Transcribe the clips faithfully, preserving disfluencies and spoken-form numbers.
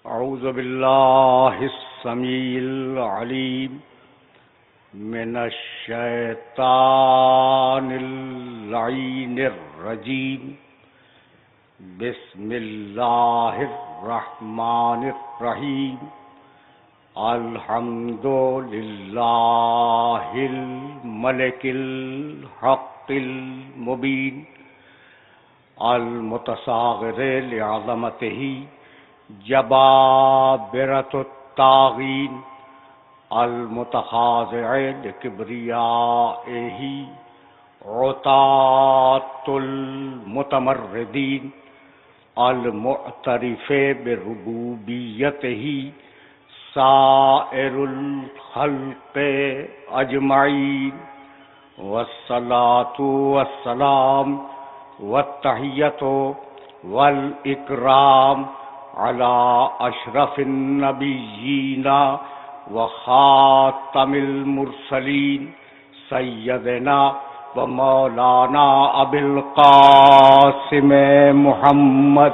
اعوذ باللہ السمیع العلیم من الشیطان اللعین الرجیم بسم اللہ الرحمن الرحیم الحمد للہ الملک الحق المبین المتصاغر لعظمتہ جبابرۃ الطاغین المتخاضع لکبریائہ عتاۃ المتمردین المعترف بربوبیتہ سائر الخلق اجمعین والصلاۃ والسلام والتحیۃ والاکرام علی اشرف النبیین وخاتم المرسلین سیدنا و مولانا ابی القاسم محمد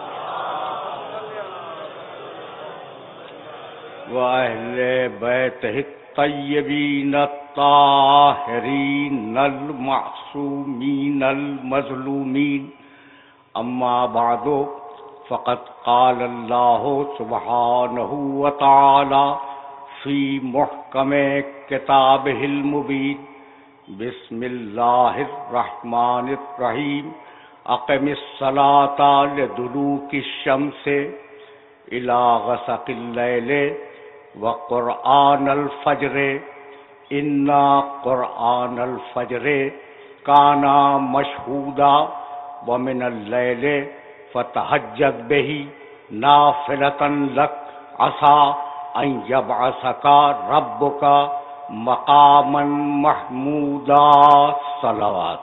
و اہل بیتہ الطیبین الطاہرین المعصومین المظلومین اما بعد فقد قال اللہ سبحانہ وتعالی فی محکم کتابہ المبین بسم اللہ الرحمن الرحیم اقم الصلاۃ لدلوک الشمس الی غسق اللیل وقرآن الفجر انا قرآن الفجر کان مشہودا ومن اللیل فتہجد بہ نافلۃ لک عسیٰ ان یبعثک ربک مقاما محمودا صلوات.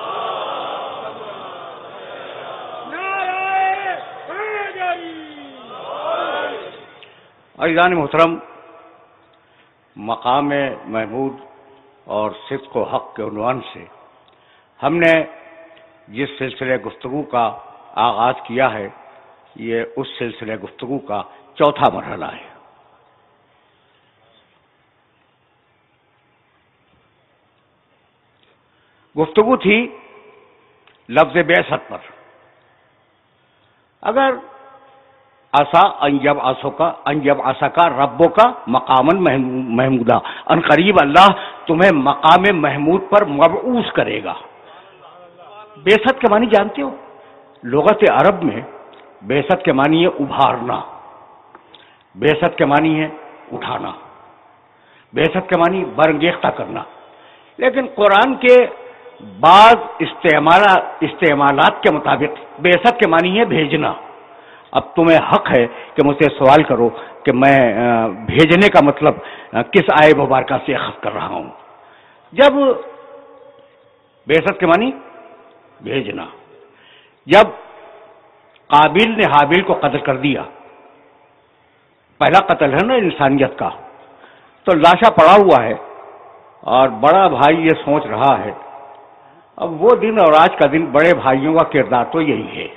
عزیزان محترم، مقام محمود اور صدق و حق کے عنوان سے ہم نے جس سلسلے گفتگو کا آغاز کیا ہے، یہ اس سلسلے گفتگو کا چوتھا مرحلہ ہے. گفتگو تھی لفظ بعثت پر. اگر عسیٰ ان یبعثک ان یبعثک ربک مقاما محمودا، ان قریب اللہ تمہیں مقام محمود پر مبعوث کرے گا. بعثت کے معنی جانتے ہو؟ لغت عرب میں بعثت کے معنی ہے ابھارنا، بعثت کے معنی ہے اٹھانا، بعثت کے معنی برانگیختہ کرنا. لیکن قرآن کے بعض استعمالات کے مطابق بعثت کے معنی ہے بھیجنا. اب تمہیں حق ہے کہ مجھ سے سوال کرو کہ میں بھیجنے کا مطلب کس آیے مبارکہ سے اخذ کر رہا ہوں. جب بعثت کے معنی بھیجنا، جب قابل نے حابل کو قتل کر دیا، پہلا قتل ہے نا انسانیت کا، تو لاشا پڑا ہوا ہے اور بڑا بھائی یہ سوچ رہا ہے. اب وہ دن اور آج کا دن بڑے بھائیوں کا کردار تو یہی ہے.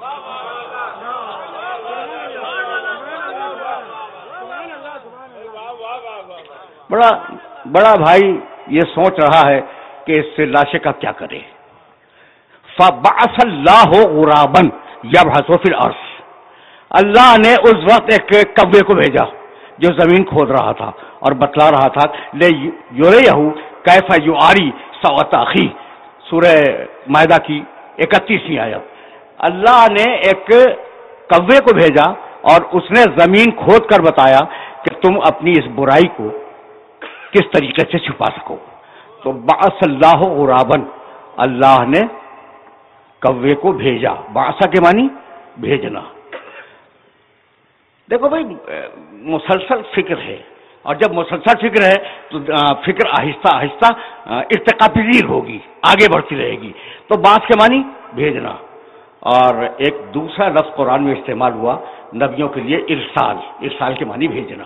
بڑا بڑا بھائی یہ سوچ رہا ہے کہ اس سے لاشے کا کیا کرے. فبعث اللہ غرابا یبحث فی الارض، اللہ نے اس وقت ایک کوے کو بھیجا جو زمین کھود رہا تھا اور بتلا رہا تھا لے یریہ کیف یعاری سوءۃ اخیہ، سورہ مائدہ کی اکتیسویں آیت. اللہ نے ایک کوے کو بھیجا اور اس نے زمین کھود کر بتایا کہ تم اپنی اس برائی کو کس طریقے سے چھپا سکو. تو بعث اللہ غرابا، اللہ نے کوے کو بھیجا. بعثہ کے معنی بھیجنا. دیکھو بھائی، مسلسل فکر ہے، اور جب مسلسل فکر ہے تو فکر آہستہ آہستہ ارتقا پذیر ہوگی، آگے بڑھتی رہے گی. تو بعث کے معنی بھیجنا. اور ایک دوسرا لفظ قرآن میں استعمال ہوا نبیوں کے لیے، ارسال. ارسال کے معنی بھیجنا.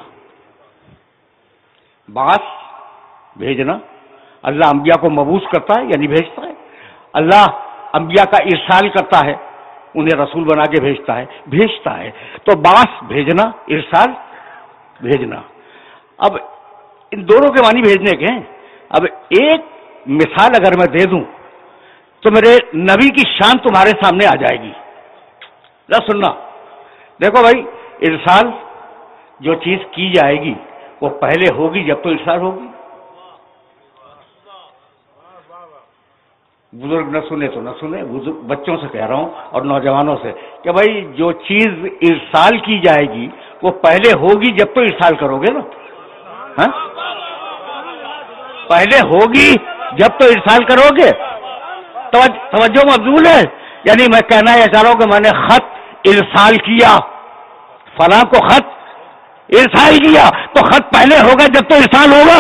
بعث بھیجنا، اللہ انبیاء کو مبعوث کرتا ہے یعنی بھیجتا ہے. اللہ انبیاء کا ارسال کرتا ہے انہیں رسول بنا کے بھیجتا ہے بھیجتا ہے تو بعث بھیجنا، ارسال بھیجنا. اب ان دونوں کے معنی بھیجنے کے ہیں. اب ایک مثال اگر میں دے دوں تو میرے نبی کی شان تمہارے سامنے آ جائے گی. ذرا سننا. دیکھو بھائی، ارسال جو چیز کی جائے گی وہ پہلے ہوگی جب تو ارسال ہوگی. بزرگ نہ سنے تو نہ سنے، بچوں سے کہہ رہا ہوں اور نوجوانوں سے کہ بھائی جو چیز ارسال کی جائے گی وہ پہلے ہوگی جب تو ارسال کرو گے نا. ہاں، پہلے ہوگی جب تو ارسال کرو گے. توجہ مبذول ہے. یعنی میں کہنا یہ چاہ رہا ہوں کہ میں نے خط ارسال کیا، فلاں کو خط ارسال کیا تو خط پہلے ہوگا جب تو ارسال ہوگا.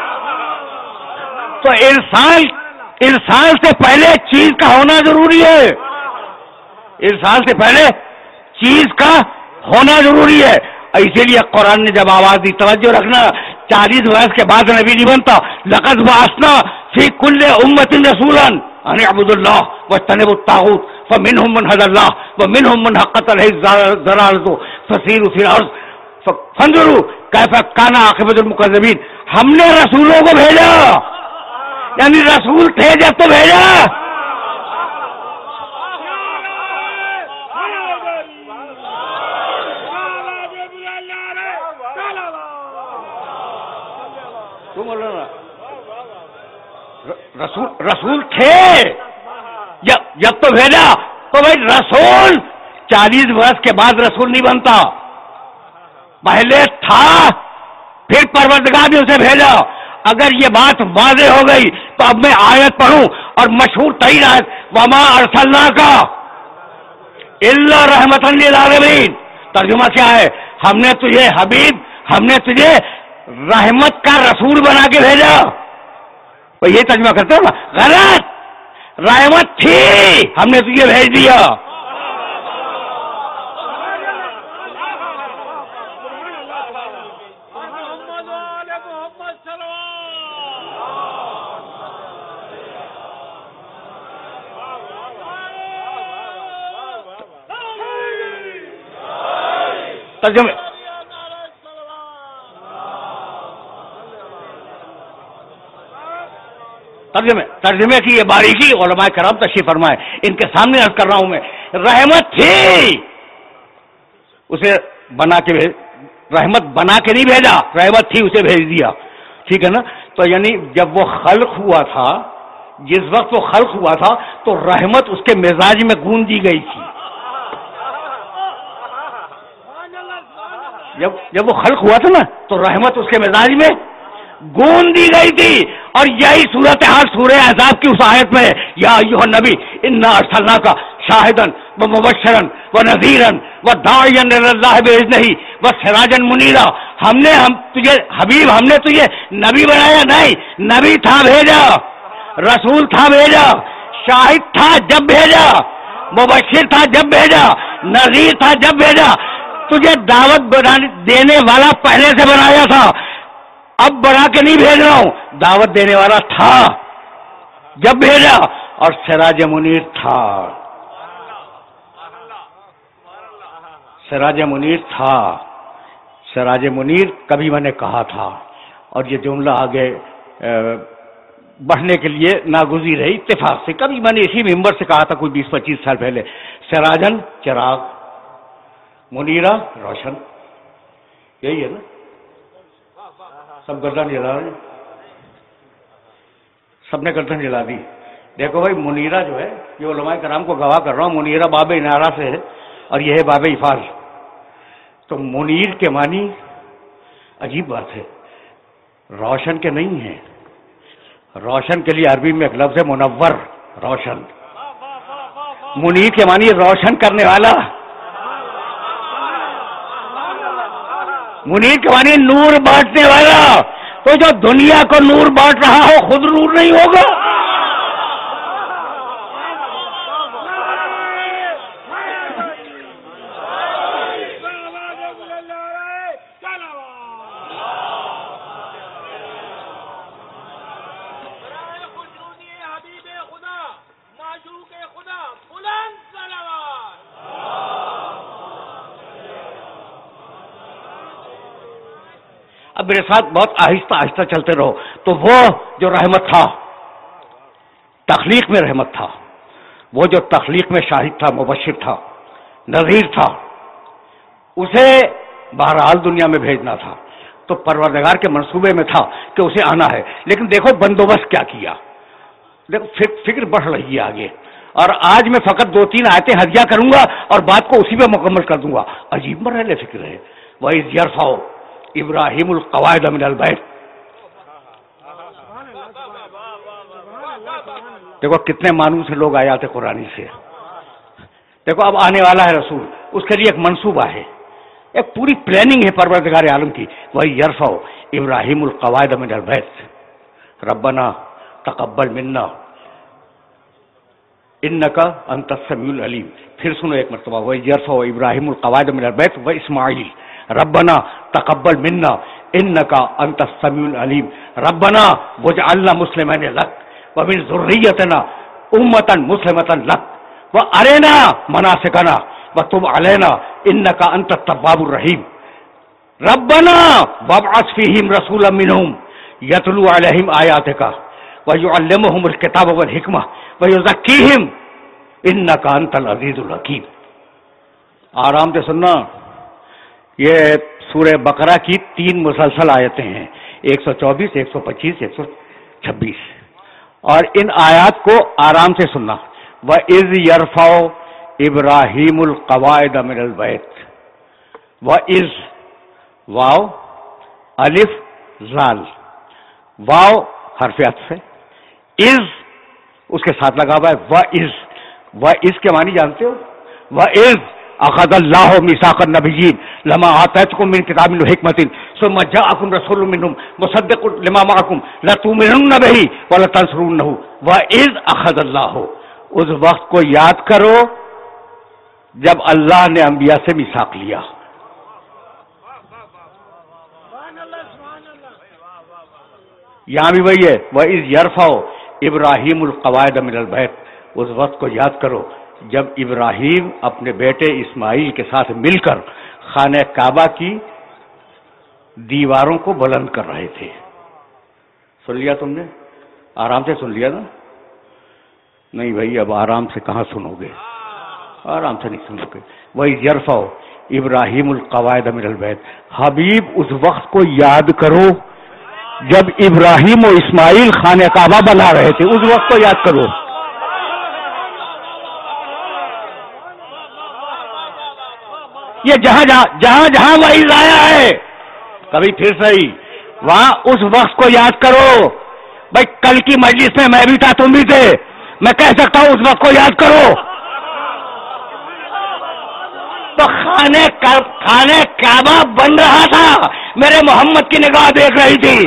تو ارسال ارسال سے پہلے چیز کا ہونا ضروری ہے. ارسال سے پہلے چیز کا ہونا ضروری ہے. اسی لیے قرآن نے جب آواز دی، توجہ رکھنا، چالیس برس کے بعد نبی نہیں بنتا. لقد بعثنا فی کل امۃ رسولا ان اعبدوا اللہ واجتنبوا الطاغوت فمنهم من هدى الله ومنهم من حقت علیہ الضلالۃ فسیروا فی الارض فانظروا کیف کان عاقبۃ المکذبین. ہم نے رسولوں کو بھیجا، یعنی رسول تھے جب تو بھیجا. رسول رسول تھے جب تو بھیجا. تو بھائی رسول چالیس برس کے بعد رسول نہیں بنتا، پہلے تھا پھر پروردگار نے اسے بھیجا. اگر یہ بات واضح ہو گئی تو اب میں آیت پڑھوں اور مشہور ترین آیت وما ارسلناک الا رحمۃ للعالمین. ترجمہ کیا ہے؟ ہم نے تجھے حبیب، ہم نے تجھے رحمت کا رسول بنا کے بھیجا. تو یہ ترجمہ کرتے ہو نا؟ غلط. رحمت تھی، ہم نے تجھے بھیج دیا. ترجمے ترجمے ترجمے کی یہ باریکی علماء کرام تشریف فرمائے، ان کے سامنے عرض کر رہا ہوں میں. رحمت تھی، اسے بنا کے بھیج، رحمت بنا کے نہیں بھیجا، رحمت تھی اسے بھیج دیا. ٹھیک ہے نا؟ تو یعنی جب وہ خلق ہوا تھا، جس وقت وہ خلق ہوا تھا تو رحمت اس کے مزاج میں گون دی گئی تھی. جب جب وہ خلق ہوا تھا نا تو رحمت اس کے مزاج میں گون دی گئی تھی. اور یہی صورتحال سورہ احزاب کی اس آیت میں یا ایھا النبی انا ارسلناک شاہدا ومبشرا ونذیرا وداعیا الی اللہ باذنہ وسراجا منیرا. ہم نے ہم تجھے حبیب، ہم نے تجھے نبی بنایا نہیں، نبی تھا بھیجا، رسول تھا بھیجا، شاہد تھا جب بھیجا، مبشر تھا جب بھیجا، نذیر تھا جب بھیجا. تجھے دعوت دینے والا پہلے سے بنایا تھا، اب بنا کے نہیں بھیج رہا ہوں. دعوت دینے والا تھا جب بھیجا، اور سراج منیر تھا، سراج منیر تھا. سراج منیر کبھی میں نے کہا تھا، اور یہ جملہ آگے بڑھنے کے لیے ناگزیر ہے اتفاق سے. کبھی میں نے اسی ممبر سے کہا تھا کوئی بیس پچیس سال پہلے، سراجن چراغ، منیرا روشن. یہی ہے نا؟ سب گردن جلا رہے، سب نے گردن جلا دی. دیکھو بھائی، منیرا جو ہے، یہ علماء کرام کو گواہ کر رہا ہوں، منیرا باب انارہ سے ہے اور یہ ہے باب افاظ. تو منیر کے معنی عجیب بات ہے، روشن کے نہیں ہے. روشن کے لیے عربی میں ایک لفظ ہے منور، روشن. منیر کے معنی روشن کرنے والا، منیر کے معنی نور بانٹنے والا. تو جو دنیا کو نور بانٹ رہا ہو خود نور نہیں ہوگا؟ اب میرے ساتھ بہت آہستہ آہستہ چلتے رہو. تو وہ جو رحمت تھا تخلیق میں رحمت تھا، وہ جو تخلیق میں شاہد تھا، مبشر تھا، نذیر تھا، اسے بہرحال دنیا میں بھیجنا تھا. تو پروردگار کے منصوبے میں تھا کہ اسے آنا ہے. لیکن دیکھو بندوبست کیا کیا، دیکھو فکر بڑھ رہی ہے آگے. اور آج میں فقط دو تین آیتیں ہدیہ کروں گا اور بات کو اسی پہ مکمل کر دوں گا. عجیب مرحلے فکر ہے. وَإِذْ يَرْفَعُ إِبْرَاهِيمُ الْقَوَاعِدَ مِنَ الْبَيْتِ. دیکھو کتنے مانوس ہیں لوگ آیات قرآنی سے. دیکھو اب آنے والا ہے رسول، اس کے لیے ایک منصوبہ ہے، ایک پوری پلاننگ ہے پروردگار عالم کی. وہی یرفع ابراہیم القواعد من البیت ربنا تقبل منا انک انت السمیع العلیم. پھر سنو ایک مرتبہ، وہی یرفع ابراہیم القواعد من البیت و اسماعیل ربنا تقبل منا انک انت السمیع العلیم ربنا واجعلنا مسلمین لک ومن ذریتنا امة مسلمة لک وارنا مناسکنا وتب علینا انک انت التواب الرحیم ربنا وابعث فیہم رسولا منہم یتلو علیہم آیاتک ویعلمہم الکتاب والحکمہ ویزکیہم انک انت العزیز الحکیم. آرام سے سننا، یہ سورہ بقرہ کی تین مسلسل آیتیں ہیں، ایک سو چوبیس، ایک سو پچیس، ایک سو چھبیس. اور ان آیات کو آرام سے سننا. وَإِذْ يَرْفَعُ إِبْرَاهِيمُ الْقَوَاعِدَ مِنَ الْبَيْتِ. وَإِذْ واو الف زال، واو حرف عطف ہے، از اس کے ساتھ لگا ہوا ہے. وَإِذْ وَإِذْ کے معنی جانتے ہو؟ وَإِذْ أَخَذَ اللَّهُ مِيثَاقَ النَّبِيِّينَ لَمَا آتَيْتُكُم مِّن كِتَابٍ وَحِكْمَةٍ ثُمَّ جَاءَكُم رَّسُولٌ مِّنْهُمْ مُصَدِّقٌ لِّمَا مَعَكُمْ لَتُؤْمِنُنَّ بِهِ وَلَتَنصُرُنَّهُ وَإِذْ أَخَذَ اللَّهُ. اس وقت کو یاد کرو جب اللہ نے انبیاء سے میثاق لیا. یہاں بھی وہی ہے، وَإِذْ يَرْفَعُ إِبْرَاهِيمُ الْقَوَاعِدَ مِنَ الْبَيْتِ. اس وقت کو یاد کرو جب ابراہیم اپنے بیٹے اسماعیل کے ساتھ مل کر خانہ کعبہ کی دیواروں کو بلند کر رہے تھے. سن لیا تم نے؟ آرام سے سن لیا نا؟ نہیں بھائی اب آرام سے کہاں سنو گے، آرام سے نہیں سنو گے. وَإِذْ يَرْفَعُ إِبْرَاهِيمُ الْقَوَاعِدَ مِنَ الْبَيْتِ. حبیب اس وقت کو یاد کرو جب ابراہیم و اسماعیل خانہ کعبہ بنا رہے تھے، اس وقت کو یاد کرو. یہ جہاں جہاں جہاں جہاں وعید آیا ہے، کبھی پھر صحیح وہاں اس وقت کو یاد کرو. بھائی کل کی مجلس میں میں بھی تھا، تم بھی تھے، میں کہہ سکتا ہوں اس وقت کو یاد کرو. تو خانے خانے کعبہ بن رہا تھا، میرے محمد کی نگاہ دیکھ رہی تھی.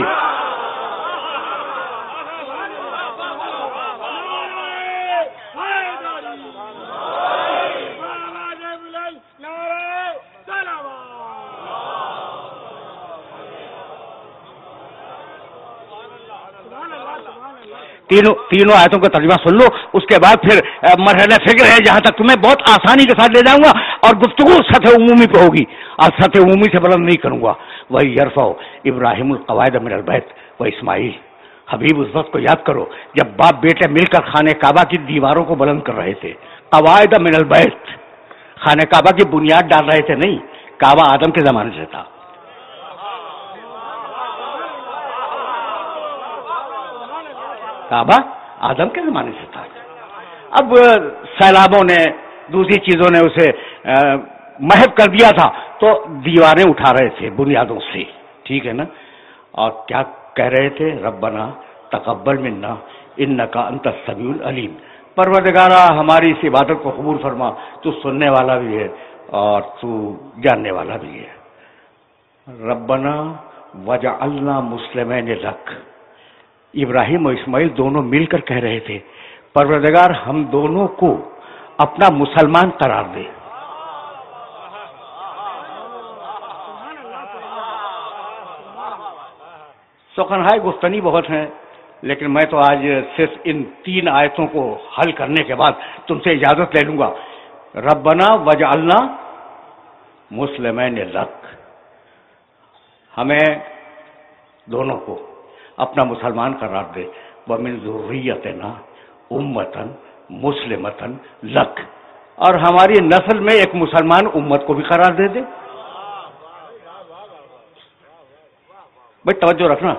تینوں تینوں آیتوں کا ترجمہ سن لو، اس کے بعد پھر مرحلہ فکر ہے جہاں تک تمہیں بہت آسانی کے ساتھ لے جاؤں گا اور گفتگو سطح عمومی پہ ہوگی، آج سطح عمومی سے بلند نہیں کروں گا. وہی یرفع ابراہیم القواعد من البیت و اسماعیل. حبیب اس وقت کو یاد کرو جب باپ بیٹے مل کر خانہ کعبہ کی دیواروں کو بلند کر رہے تھے. قواعد من البیت، خانہ کعبہ کی بنیاد ڈال رہے تھے. نہیں، کعبہ آدم کے زمانے سے تھا. کعبہ آدم کے زمانے سے تھا. اب سیلابوں نے دوسری چیزوں نے اسے محو کر دیا تھا تو دیواریں اٹھا رہے تھے بنیادوں سے، ٹھیک ہے نا. اور کیا کہہ رہے تھے؟ ربنا تقبل منا انک انت السمیع العلیم. پروردگارا ہماری اس عبادت کو قبول فرما، تو سننے والا بھی ہے اور تو جاننے والا بھی ہے. ربنا وجعلنا مسلمین لک. ابراہیم و اسماعیل دونوں مل کر کہہ رہے تھے پروردگار ہم دونوں کو اپنا مسلمان قرار دے. سخنہائے گفتنی بہت ہیں، لیکن میں تو آج صرف ان تین آیتوں کو حل کرنے کے بعد تم سے اجازت لے لوں گا. ربنا وجعلنا مسلمین لک. ہمیں دونوں کو اپنا مسلمان قرار دے. وَمِن ذُرِّيَّتِنَا أُمَّةً مُسْلِمَةً لَكَ، اور ہماری نسل میں ایک مسلمان امت کو بھی قرار دے دے. بھائی توجہ رکھنا.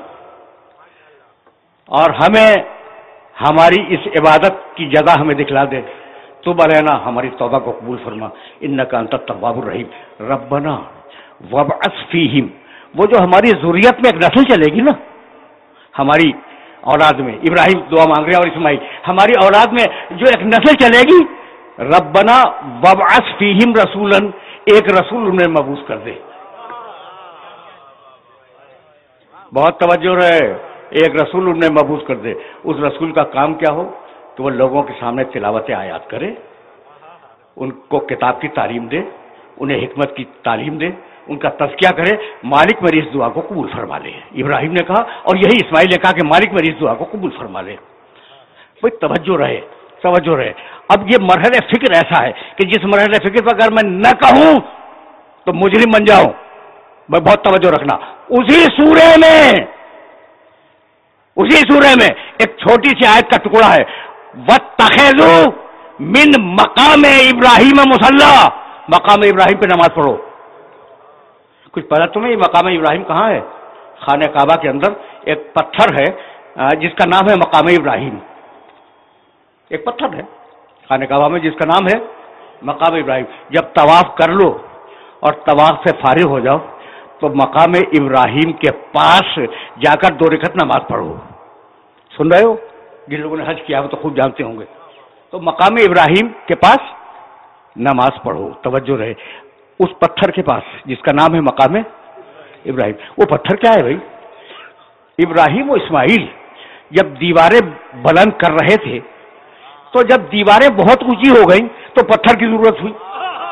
اور ہمیں ہماری اس عبادت کی جگہ ہمیں دکھلا دے. تو علینا، ہماری توبہ کو قبول فرما. انک انت التواب الرحیم. ربنا وابعث فیہم، وہ جو ہماری ذریت میں ایک نسل چلے گی نا، ہماری اولاد میں، ابراہیم دعا مانگ رہے اور اسماعیل، ہماری اولاد میں جو ایک نسل چلے گی، ربنا وابعث فیہم رسولا، ایک رسول انہیں مبعوث کر دے. بہت توجہ رہے، ایک رسول انہیں مبعوث کر دے. اس رسول کا کام کیا ہو کہ وہ لوگوں کے سامنے تلاوت آیات کرے، ان کو کتاب کی تعلیم دے، انہیں حکمت کی تعلیم دے، ان کا تزکیہ کرے. مالک میری اس دعا کو قبول فرما لے، ابراہیم نے کہا، اور یہی اسماعیل نے کہا کہ مالک میری اس دعا کو قبول فرما لے. بھائی توجہ رہے، توجہ رہے. اب یہ مرحلہ فکر ایسا ہے کہ جس مرحلہ فکر پر اگر میں نہ کہوں تو مجرم بن جاؤں. بھائی بہت توجہ رکھنا. اسی سورے میں اسی سورے میں ایک چھوٹی سی آیت کا ٹکڑا ہے، وَاتَّخِذُوا مِن مقام ابراہیم مصلی، مقام ابراہیم پہ نماز پڑھو. کچھ پتا تمہیں یہ مقام ابراہیم کہاں ہے؟ خانہ کعبہ کے اندر ایک پتھر ہے جس کا نام ہے مقام ابراہیم. ایک پتھر ہے خانہ کعبہ میں جس کا نام ہے مقام ابراہیم. جب طواف کر لو اور طواف سے فارغ ہو جاؤ تو مقام ابراہیم کے پاس جا کر دو رکعت نماز پڑھو. سن رہے ہو؟ جن لوگوں نے حج کیا وہ تو خوب جانتے ہوں گے. تو مقام ابراہیم کے پاس نماز پڑھو. توجہ رہے، اس پتھر کے پاس جس کا نام ہے مقام ابراہیم. وہ پتھر کیا ہے بھائی؟ ابراہیم و اسماعیل جب دیواریں بلند کر رہے تھے تو جب دیواریں بہت اونچی ہو گئیں تو پتھر کی ضرورت ہوئی.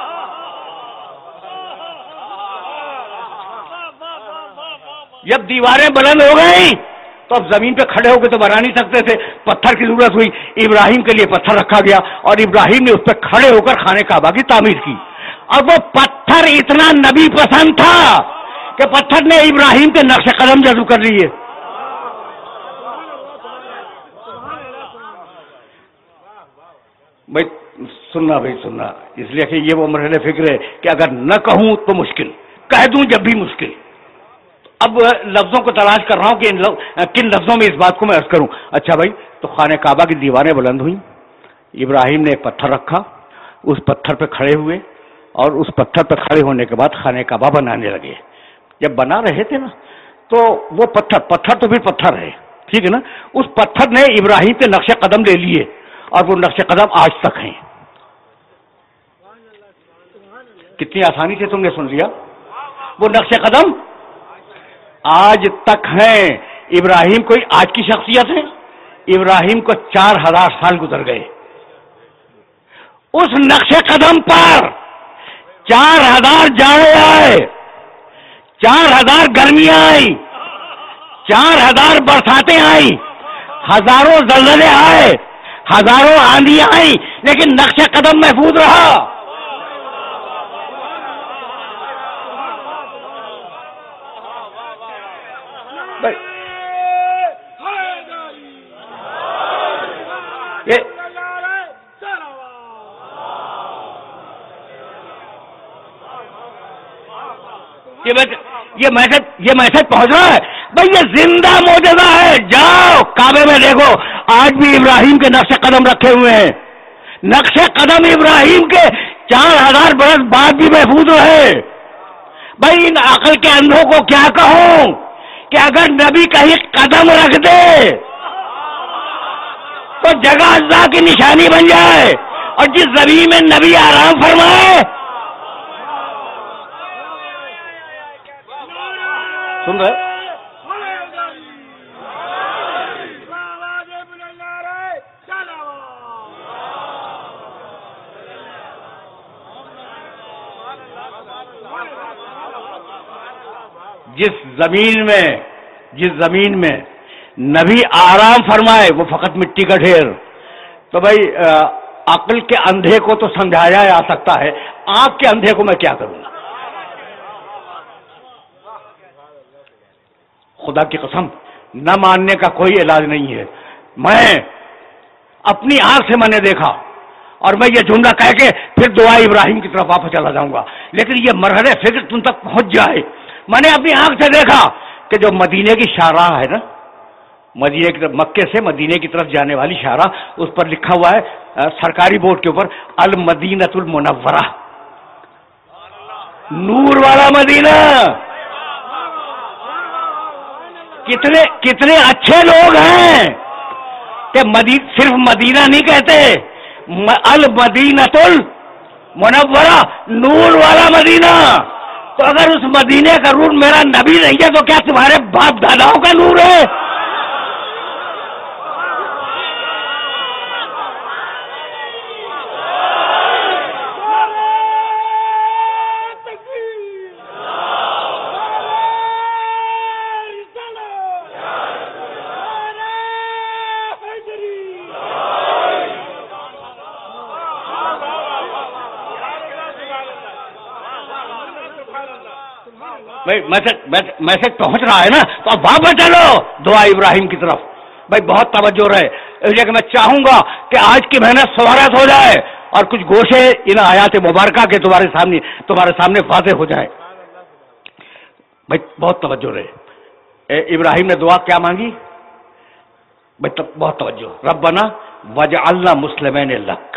جب دیواریں بلند ہو گئیں تو اب زمین پہ کھڑے ہو کے تو بنا نہیں سکتے تھے، پتھر کی ضرورت ہوئی. ابراہیم کے لیے پتھر رکھا گیا اور ابراہیم نے اس پہ کھڑے ہو کر خانہ کعبہ کی تعمیر کی. اب وہ پتھر اتنا نبی پسند تھا کہ پتھر نے ابراہیم کے نقش قدم جذب کر لیے. بھائی سننا بھائی سننا، اس لیے کہ یہ وہ مرحلہ فکر ہے کہ اگر نہ کہوں تو مشکل، کہہ دوں جب بھی مشکل. اب لفظوں کو تلاش کر رہا ہوں کہ کن لفظوں میں اس بات کو میں عرض کروں. اچھا بھائی، تو خانہ کعبہ کی دیواریں بلند ہوئیں، ابراہیم نے ایک پتھر رکھا، اس پتھر پہ کھڑے ہوئے اور اس پتھر پہ کھڑے ہونے کے بعد خانہ کعبہ بنانے لگے. جب بنا رہے تھے نا تو وہ پتھر پتھر تو پھر پتھر ہے، ٹھیک ہے نا، اس پتھر نے ابراہیم کے نقش قدم لے لیے اور وہ نقش قدم آج تک ہیں. کتنی آسانی سے تم نے سن لیا. وہ نقش قدم آج تک ہیں. ابراہیم کوئی آج کی شخصیت ہے؟ ابراہیم کو چار ہزار سال گزر گئے. اس نقش قدم پر چار ہزار جاڑے آئے، چار ہزار گرمیاں آئی، چار ہزار برساتیں آئی، ہزاروں زلزلے آئے، ہزاروں آندیاں آئی، لیکن نقش قدم محفوظ رہا. یہ میسج یہ میسج پہنچ رہا ہے بھائی، یہ زندہ معجزہ ہے. جاؤ کعبے میں دیکھو، آج بھی ابراہیم کے نقش قدم رکھے ہوئے ہیں. نقش قدم ابراہیم کے چار ہزار برس بعد بھی محفوظ رہے. بھائی ان عقل کے اندھوں کو کیا کہوں کہ اگر نبی کہیں قدم رکھ دے تو جگہ اجزاء کی نشانی بن جائے، اور جس زمین میں نبی آرام فرمائے. سن رہے جس زمین میں جس زمین میں نبی آرام فرمائے وہ فقط مٹی کا ڈھیر. تو بھائی عقل کے اندھے کو تو سمجھایا جا سکتا ہے، آنکھ کے اندھے کو میں کیا کروں گا. خدا کی قسم نہ ماننے کا کوئی علاج نہیں ہے. میں اپنی آنکھ سے میں نے دیکھا اور میں یہ جملہ کہہ کے پھر دعا ابراہیم کی طرف واپس چلا جاؤں گا، لیکن یہ مرحلے فکر تم تک پہنچ جائے. میں نے اپنی آنکھ سے دیکھا کہ جو مدینے کی شاہراہ ہے نا، مدینے کی طرف، مکے سے مدینے کی طرف جانے والی شاہراہ، اس پر لکھا ہوا ہے سرکاری بورڈ کے اوپر المدینۃ المنورہ، نور والا مدینہ. کتنے کتنے اچھے لوگ ہیں کہ مدینہ صرف مدینہ نہیں کہتے، المدینۃ المنورہ، نور والا مدینہ. تو اگر اس مدینے کا نور میرا نبی نہیں ہے تو کیا تمہارے باپ داداؤں کا نور ہے؟ میسج پہنچ رہا ہے نا، تو اب واپس چلو دعا ابراہیم کی طرف. بھائی بہت توجہ رہے، اس لیے کہ میں چاہوں گا کہ آج کی محنت سوارت ہو جائے اور کچھ گوشے ان آیات مبارکہ کے تمہارے سامنے تمہارے سامنے واضح ہو جائے. بھائی بہت توجہ رہے. ابراہیم نے دعا کیا مانگی؟ بھائی بہت توجہ. ربنا وجعلنا مسلمین لک،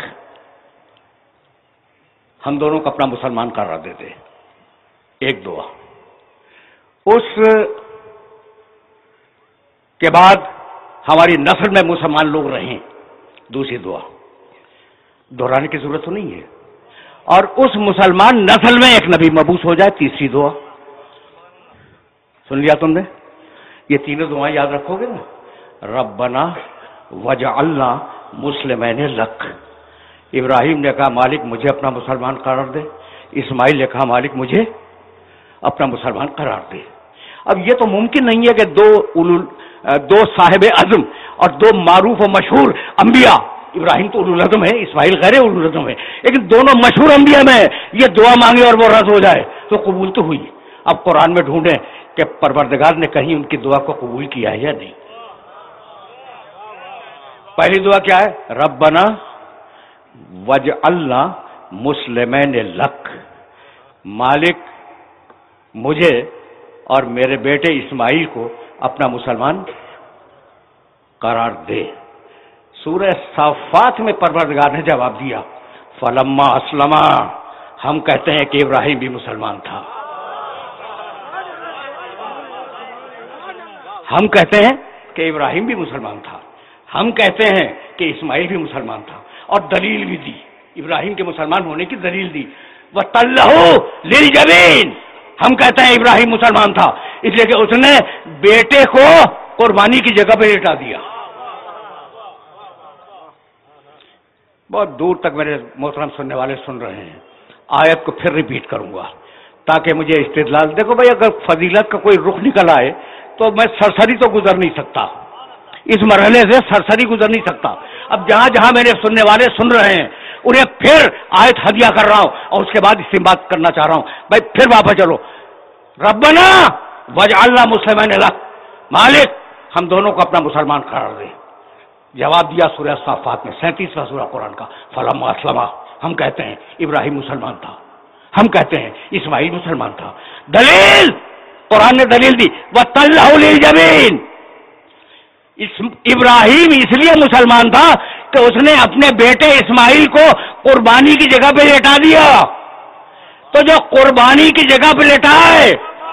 ہم دونوں کو اپنا مسلمان قرار دیتے. ایک دعا. اس کے بعد ہماری نسل میں مسلمان لوگ رہیں، دوسری دعا دہرانے کی ضرورت تو نہیں ہے. اور اس مسلمان نسل میں ایک نبی مبعوث ہو جائے، تیسری دعا. سن لیا تم نے؟ یہ تینوں دعائیں یاد رکھو گے نا. ربنا وجعلنا مسلمین لک. ابراہیم نے کہا مالک مجھے اپنا مسلمان قرار دے. اسماعیل نے کہا مالک مجھے اپنا مسلمان قرار دے. اب یہ تو ممکن نہیں ہے کہ دو دو صاحب عزم اور دو معروف و مشہور انبیاء، ابراہیم تو اولو العزم ہے، اسماعیل غیر اولو العزم ہے، لیکن دونوں مشہور انبیاء میں یہ دعا مانگے اور وہ رد ہو جائے تو قبول تو ہوئی. اب قرآن میں ڈھونڈیں کہ پروردگار نے کہیں ان کی دعا کو قبول کیا ہے یا نہیں. پہلی دعا کیا ہے؟ ربنا وجعلنا مسلمین لک، مالک مجھے اور میرے بیٹے اسماعیل کو اپنا مسلمان قرار دے. سورہ صافات میں پروردگار نے جواب دیا فلما اسلما، ہم کہتے ہیں کہ ابراہیم بھی مسلمان تھا، ہم کہتے ہیں کہ ابراہیم بھی مسلمان تھا، ہم کہتے ہیں کہ اسماعیل بھی مسلمان تھا، اور دلیل بھی دی، ابراہیم کے مسلمان ہونے کی دلیل دی. وَتَلَّهُ لِلْجَبِينِ، ہم کہتے ہیں ابراہیم مسلمان تھا اس لیے کہ اس نے بیٹے کو قربانی کی جگہ پہ لٹا دیا. بہت دور تک میرے محترم سننے والے سن رہے ہیں. آیت کو پھر ریپیٹ کروں گا تاکہ مجھے استدلال. دیکھو بھائی اگر فضیلت کا کوئی رخ نکل آئے تو میں سرسری تو گزر نہیں سکتا، اس مرحلے سے سرسری گزر نہیں سکتا. اب جہاں جہاں میرے سننے والے سن رہے ہیں انہیں پھر آیت ہدیہ کر رہا ہوں اور اس کے بعد استنباط کرنا چاہ رہا ہوں. بھائی پھر واپس چلو. ربنا وجعلنا مسلمین لک، مالک ہم دونوں کو اپنا مسلمان قرار دے. جواب دیا سورہ صافات میں، سینتیسواں سورہ قرآن کا. فلما اسلما، ہم کہتے ہیں ابراہیم مسلمان تھا، ہم کہتے ہیں اسماعیل مسلمان تھا. دلیل قرآن نے دلیل دی وَتَلَّهُ لِلْجَبِينِ. ابراہیم اس لیے مسلمان تھا کہ اس نے اپنے بیٹے اسماعیل کو قربانی کی جگہ پہ لٹا دیا. تو جو قربانی کی جگہ پہ لٹائے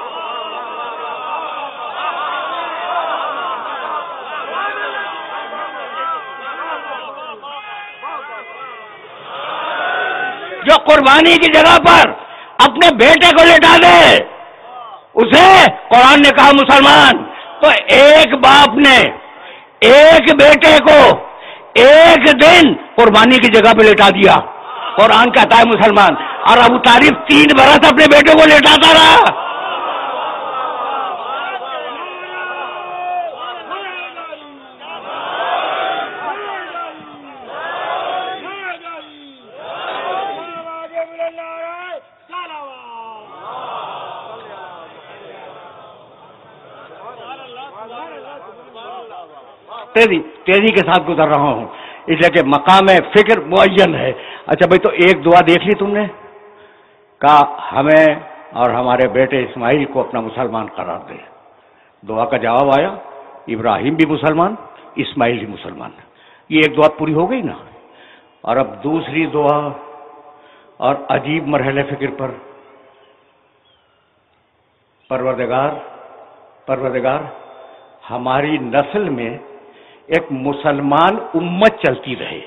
جو قربانی کی جگہ پر اپنے بیٹے کو لٹا دے اسے قرآن نے کہا مسلمان. تو ایک باپ نے ایک بیٹے کو ایک دن قربانی کی جگہ پہ لٹا دیا، قرآن کہتا ہے مسلمان. اور ابو طالب تین برس اپنے بیٹے کو لٹاتا رہا. تیزی تیزی کے ساتھ گزر رہا ہوں اس لیے کہ مقام فکر معین ہے. اچھا بھائی تو ایک دعا دیکھ لی تم نے, کہا ہمیں اور ہمارے بیٹے اسماعیل کو اپنا مسلمان قرار دے. دعا کا جواب آیا, ابراہیم بھی مسلمان, اسماعیل بھی مسلمان. یہ ایک دعا پوری ہو گئی نا. اور اب دوسری دعا اور عجیب مرحلے فکر پر, پروردگار پروردگار ہماری نسل میں ایک مسلمان امت چلتی رہے.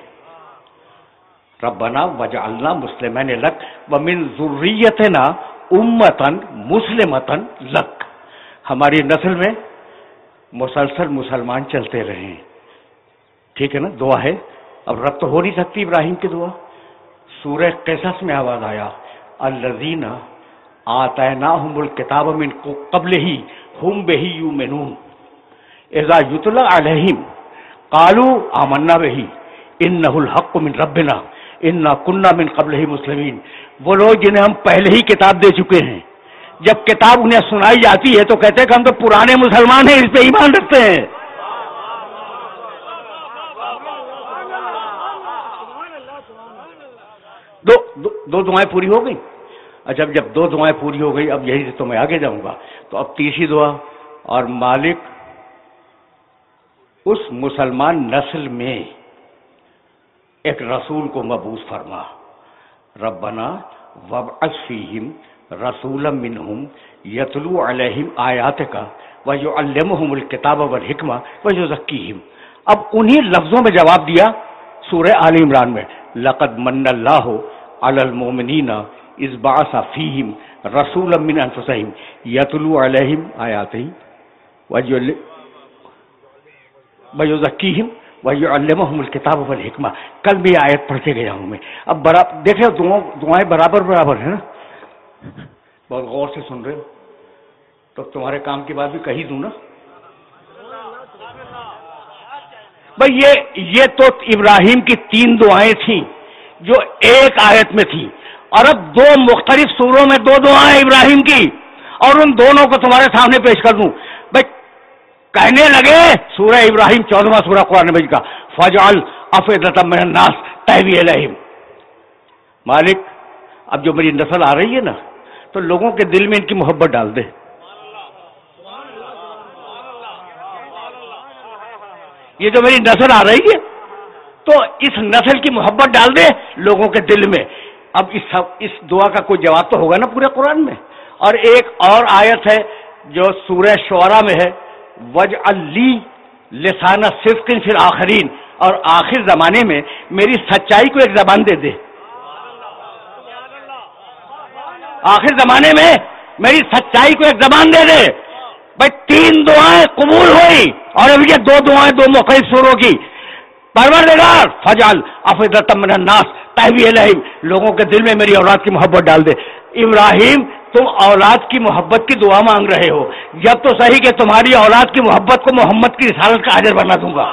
ربنا وجعلنا مسلمین لک ومن ذریتنا امتن مسلمتن لک. ہماری نسل میں مسلسل مسلمان چلتے رہیں. ٹھیک ہے نا, دعا ہے. اب رب تو ہو نہیں سکتی ابراہیم کی دعا. سورہ قصص میں آواز آیا, الذین آتیناہم الکتاب من قبلہ ہم بہ یؤمنون اذا یتلی علیہم قالوا آمنا بہ انہ الحق من ربنا انا کنا من قبلہ مسلمین. وہ لوگ جنہیں ہم پہلے ہی کتاب دے چکے ہیں, جب کتاب انہیں سنائی جاتی ہے تو کہتے ہیں کہ ہم تو پرانے مسلمان ہیں, اس پہ ایمان رکھتے ہیں. دو دو, دو دعائیں پوری ہو گئی. اچھا جب دو دعائیں پوری ہو گئی, اب یہی سے تو میں آگے جاؤں گا. تو اب تیسری دعا, اور مالک اس مسلمان نسل میں ایک رسول کو مبعوث فرما. ربنا وابعث فیہم رسولا منہم یتلو علیہم آیاتک ویعلمہم الکتاب والحکمہ ویزکیہم. اب انہی لفظوں میں جواب دیا سورہ آل عمران میں, لقد من اللہ علی المؤمنین اذ بعث فیہم رسولا من انفسہم یتلو علیہم آیاتہ ویزکیہم وَيُعَلِّمُهُمُ الْكِتَابَ وَالْحِكْمَةَ. کل بھی آیت پڑھتے گیا ہوں میں. اب برابر دیکھیں دعائیں برابر برابر ہیں نا. بہت غور سے سن رہے ہو تو تمہارے کام کی بات بھی کہی دوں نا. بھائی یہ یہ تو ابراہیم کی تین دعائیں تھیں جو ایک آیت میں تھیں, اور اب دو مختلف سوروں میں دو دعائیں ابراہیم کی, اور ان دونوں کو تمہارے سامنے پیش کر دوں. بھائی کہنے لگے سورہ ابراہیم چودواں سورہ قرآن مجید کا, فجعل افئدۃ من الناس تہوی الیہم. مالک اب جو میری نسل آ رہی ہے نا, تو لوگوں کے دل میں ان کی محبت ڈال دے. یہ جو میری نسل آ رہی ہے تو اس نسل کی محبت ڈال دے لوگوں کے دل میں. اب اس اس دعا کا کوئی جواب تو ہوگا نا پورے قرآن میں. اور ایک اور آیت ہے جو سورہ شعراء میں ہے, وجعل لی لسان صدق فی الآخرین, اور آخر زمانے میں میری سچائی کو ایک زبان دے دے. آخر زمانے میں میری سچائی کو ایک زبان دے دے. بھائی تین دعائیں قبول ہوئی, اور اب یہ دو دعائیں دو مختلف سوروں کی. پروردگار فجعل افئدۃ من الناس تہوی الیہم, لوگوں کے دل میں میری اولاد کی محبت ڈال دے. ابراہیم تم اولاد کی محبت کی دعا مانگ رہے ہو, جب تو صحیح کہ تمہاری اولاد کی محبت کو محمد کی رسالت کا اجر بنا دوں گا.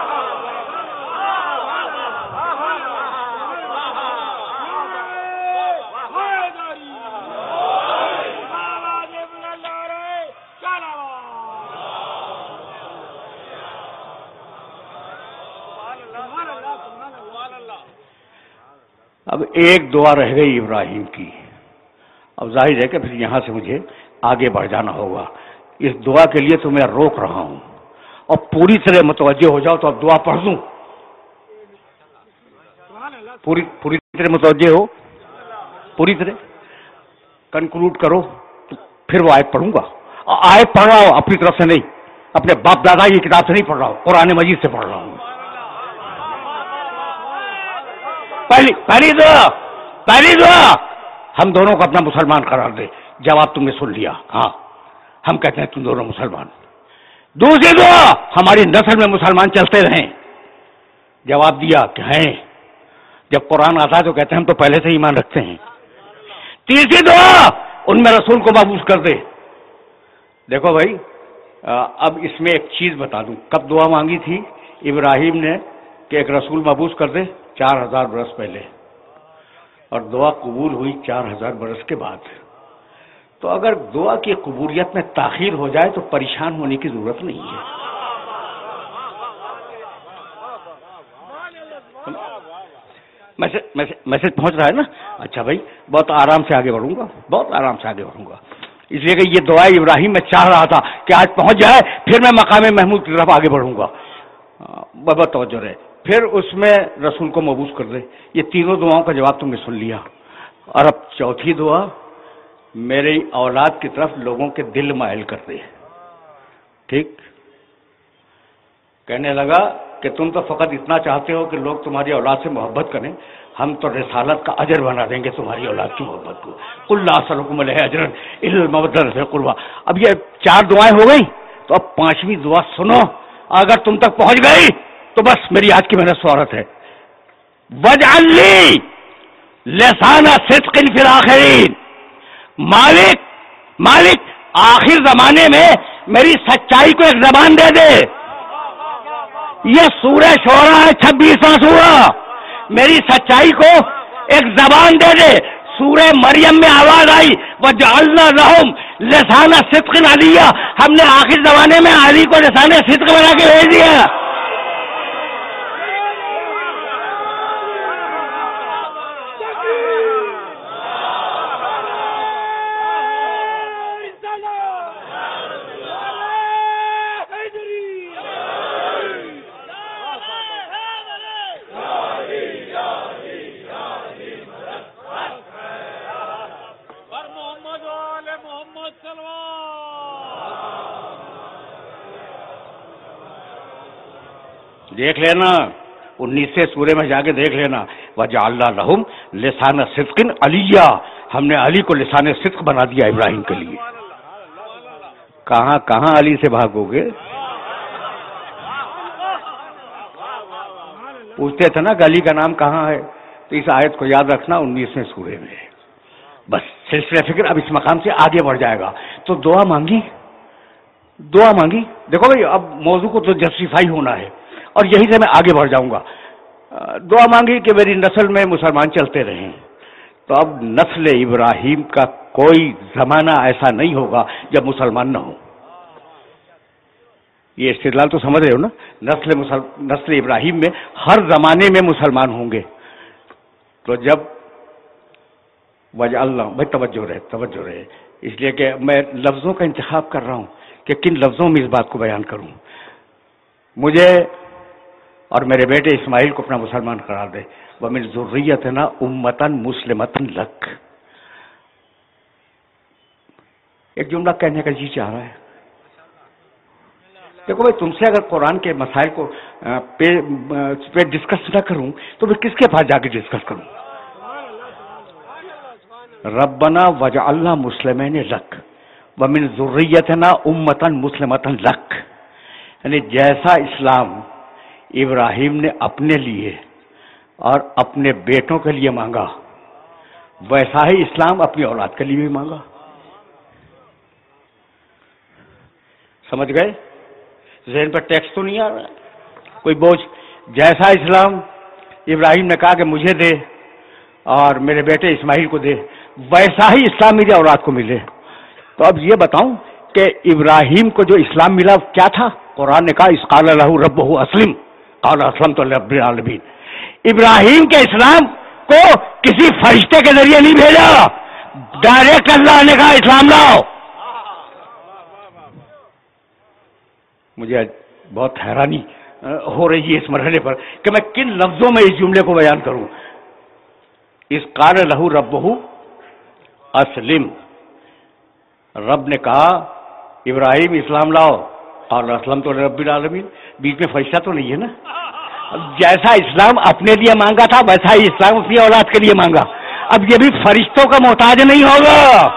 اب ایک دعا رہ گئی ابراہیم کی. اب ظاہر ہے کہ پھر یہاں سے مجھے آگے بڑھ جانا ہوگا. اس دعا کے لیے تو میں روک رہا ہوں, اور پوری طرح متوجہ ہو جاؤ تو اب دعا پڑھ دوں. پوری پوری طرح متوجہ ہو, پوری طرح کنکلوڈ کرو, تو پھر وہ آیت پڑھوں گا. اور آیت پڑھ رہا ہوں اپنی طرف سے نہیں, اپنے باپ دادا کی کتاب سے نہیں پڑھ رہا ہوں, قرآن مجید سے پڑھ رہا ہوں. پہلی پہلی دعا پہلی دعا ہم دونوں کو اپنا مسلمان قرار دے. جواب تم نے سن لیا, ہاں ہم کہتے ہیں تم دونوں مسلمان. دوسری دعا ہماری نسل میں مسلمان چلتے رہیں. جواب دیا کہ ہیں, جب قرآن آتا ہے تو کہتے ہیں ہم تو پہلے سے ایمان رکھتے ہیں. تیسری دعا ان میں رسول کو مبعوث کر دے. دیکھو بھائی اب اس میں ایک چیز بتا دوں, کب دعا مانگی تھی ابراہیم نے کہ ایک رسول مبعوث کر دے؟ چار ہزار برس پہلے, اور دعا قبول ہوئی چار ہزار برس کے بعد. تو اگر دعا کی قبولیت میں تاخیر ہو جائے تو پریشان ہونے کی ضرورت نہیں ہے. میسج میسج میسج پہنچ رہا ہے نا؟ اچھا بھائی، بہت آرام سے آگے بڑھوں گا، بہت آرام سے آگے بڑھوں گا، اس لیے کہ یہ دعا ابراہیم میں چاہ رہا تھا کہ آج پہنچ جائے، پھر میں مقام محمود کی طرف آگے بڑھوں گا. بہت توجہ رہے. پھر اس میں رسول کو مبوس کر دے. یہ تینوں دعاؤں کا جواب تم نے سن لیا. اور اب چوتھی دعا، میری اولاد کی طرف لوگوں کے دل مائل کر دے. ٹھیک؟ کہنے لگا کہ تم تو فقط اتنا چاہتے ہو کہ لوگ تمہاری اولاد سے محبت کریں، ہم تو رسالت کا اجر بنا دیں گے تمہاری اولاد کی محبت کو. قل لا اسألکم علیہ اجرا الا المودۃ فی القربی. اب یہ چار دعائیں ہو گئی، تو اب پانچویں دعا سنو. اگر تم تک پہنچ گئی تو بس میری آج کی محنت سوارت ہے. وَاجْعَلْ لِي لِسَانَ صِدْقٍ فِي الْآخِرِينَ. مالک مالک آخر زمانے میں میری سچائی کو ایک زبان دے دے. یہ سورہ شعراء ہے، چھبیسواں سورہ. میری سچائی کو ایک زبان دے دے. سورہ مریم میں آواز آئی وَجَعَلْنَا لَهُمْ لِسَانَ صِدْقٍ عَلِيًّا. ہم نے آخر زمانے میں علی کو لسان صدق بنا کے بھیج دیا. دیکھ لینا انیسویں سورے میں جا کے دیکھ لینا. وَجَعَلْنَا لَهُمْ لِسَانَ صِدْقٍ عَلِيًّا. ہم نے علی کو لسان صدق بنا دیا ابراہیم کے لیے. کہاں کہاں علی سے بھاگو گے؟ پوچھتے تھے نا کہ علی کا نام کہاں ہے، تو اس آیت کو یاد رکھنا انیسویں سورے میں. بس سلسلہ فکر اب اس مقام سے آگے بڑھ جائے گا. تو دعا مانگی، دعا مانگی. دیکھو بھائی، اب موضوع کو تو جسٹیفائی ہونا ہے اور یہی سے میں آگے بڑھ جاؤں گا. دعا مانگی کہ میری نسل میں مسلمان چلتے رہیں. تو اب نسل ابراہیم کا کوئی زمانہ ایسا نہیں ہوگا جب مسلمان نہ ہو. یہ استدلال تو سمجھ رہے ہو نا؟ نسل مسل... نسل ابراہیم میں ہر زمانے میں مسلمان ہوں گے. تو جب وجہ اللہ بھائی توجہ رہے توجہ رہے اس لیے کہ میں لفظوں کا انتخاب کر رہا ہوں کہ کن لفظوں میں اس بات کو بیان کروں. مجھے اور میرے بیٹے اسماعیل کو اپنا مسلمان قرار دے. وَمِن ذُرِّيَّتِنَا أُمَّةً مُسْلِمَةً لَكَ. ایک جملہ کہنے کا جی چاہ رہا ہے. دیکھو بھائی، تم سے اگر قرآن کے مسائل کو پہ, پہ ڈسکس نہ کروں تو میں کس کے پاس جا کے ڈسکس کروں؟ ربنا وجعلنا مسلمین لک ومن ذریتنا امة مسلمة لک. یعنی جیسا اسلام ابراہیم نے اپنے لیے اور اپنے بیٹوں کے لیے مانگا، ویسا ہی اسلام اپنی اولاد کے لیے بھی مانگا. سمجھ گئے؟ ذہن پر ٹیکس تو نہیں آ رہا ہے کوئی بوجھ؟ جیسا اسلام ابراہیم نے کہا کہ مجھے دے اور میرے بیٹے اسماعیل کو دے، ویسا ہی اسلام میری اولاد کو ملے. تو اب یہ بتاؤں کہ ابراہیم کو جو اسلام ملا کیا تھا؟ قرآن نے کہا اذ قال لہ ربہ اسلم قال اسلمت لرب العالمین. ابراہیم کے اسلام کو کسی فرشتے کے ذریعے نہیں بھیجا، ڈائریکٹ اللہ نے کہا اسلام لاؤ. مجھے بہت حیرانی ہو رہی ہے اس مرحلے پر کہ میں کن لفظوں میں اس جملے کو بیان کروں. اذ قال لہ ربہ اسلم، رب نے کہا ابراہیم اسلام لاؤ، قال اسلمت لرب العالمین. بیچ میں فرشتہ تو نہیں ہے نا؟ جیسا اسلام اپنے لیے مانگا تھا ویسا ہی اسلام اپنی اولاد کے لیے مانگا. اب یہ بھی فرشتوں کا محتاج نہیں ہوگا.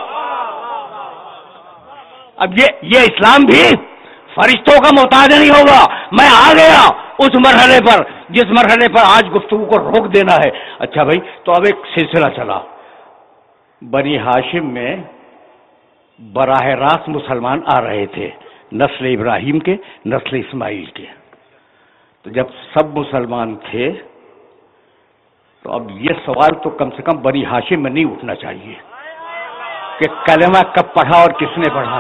اب یہ یہ اسلام بھی فرشتوں کا محتاج نہیں ہوگا. میں آ گیا اس مرحلے پر جس مرحلے پر آج گفتگو کو روک دینا ہے. اچھا بھائی، تو اب ایک سلسلہ چلا. بنی ہاشم میں براہ راست مسلمان آ رہے تھے، نسل ابراہیم کے، نسل اسماعیل کے. تو جب سب مسلمان تھے تو اب یہ سوال تو کم سے کم بنی ہاشم میں نہیں اٹھنا چاہیے کہ کلمہ کب پڑھا اور کس نے پڑھا.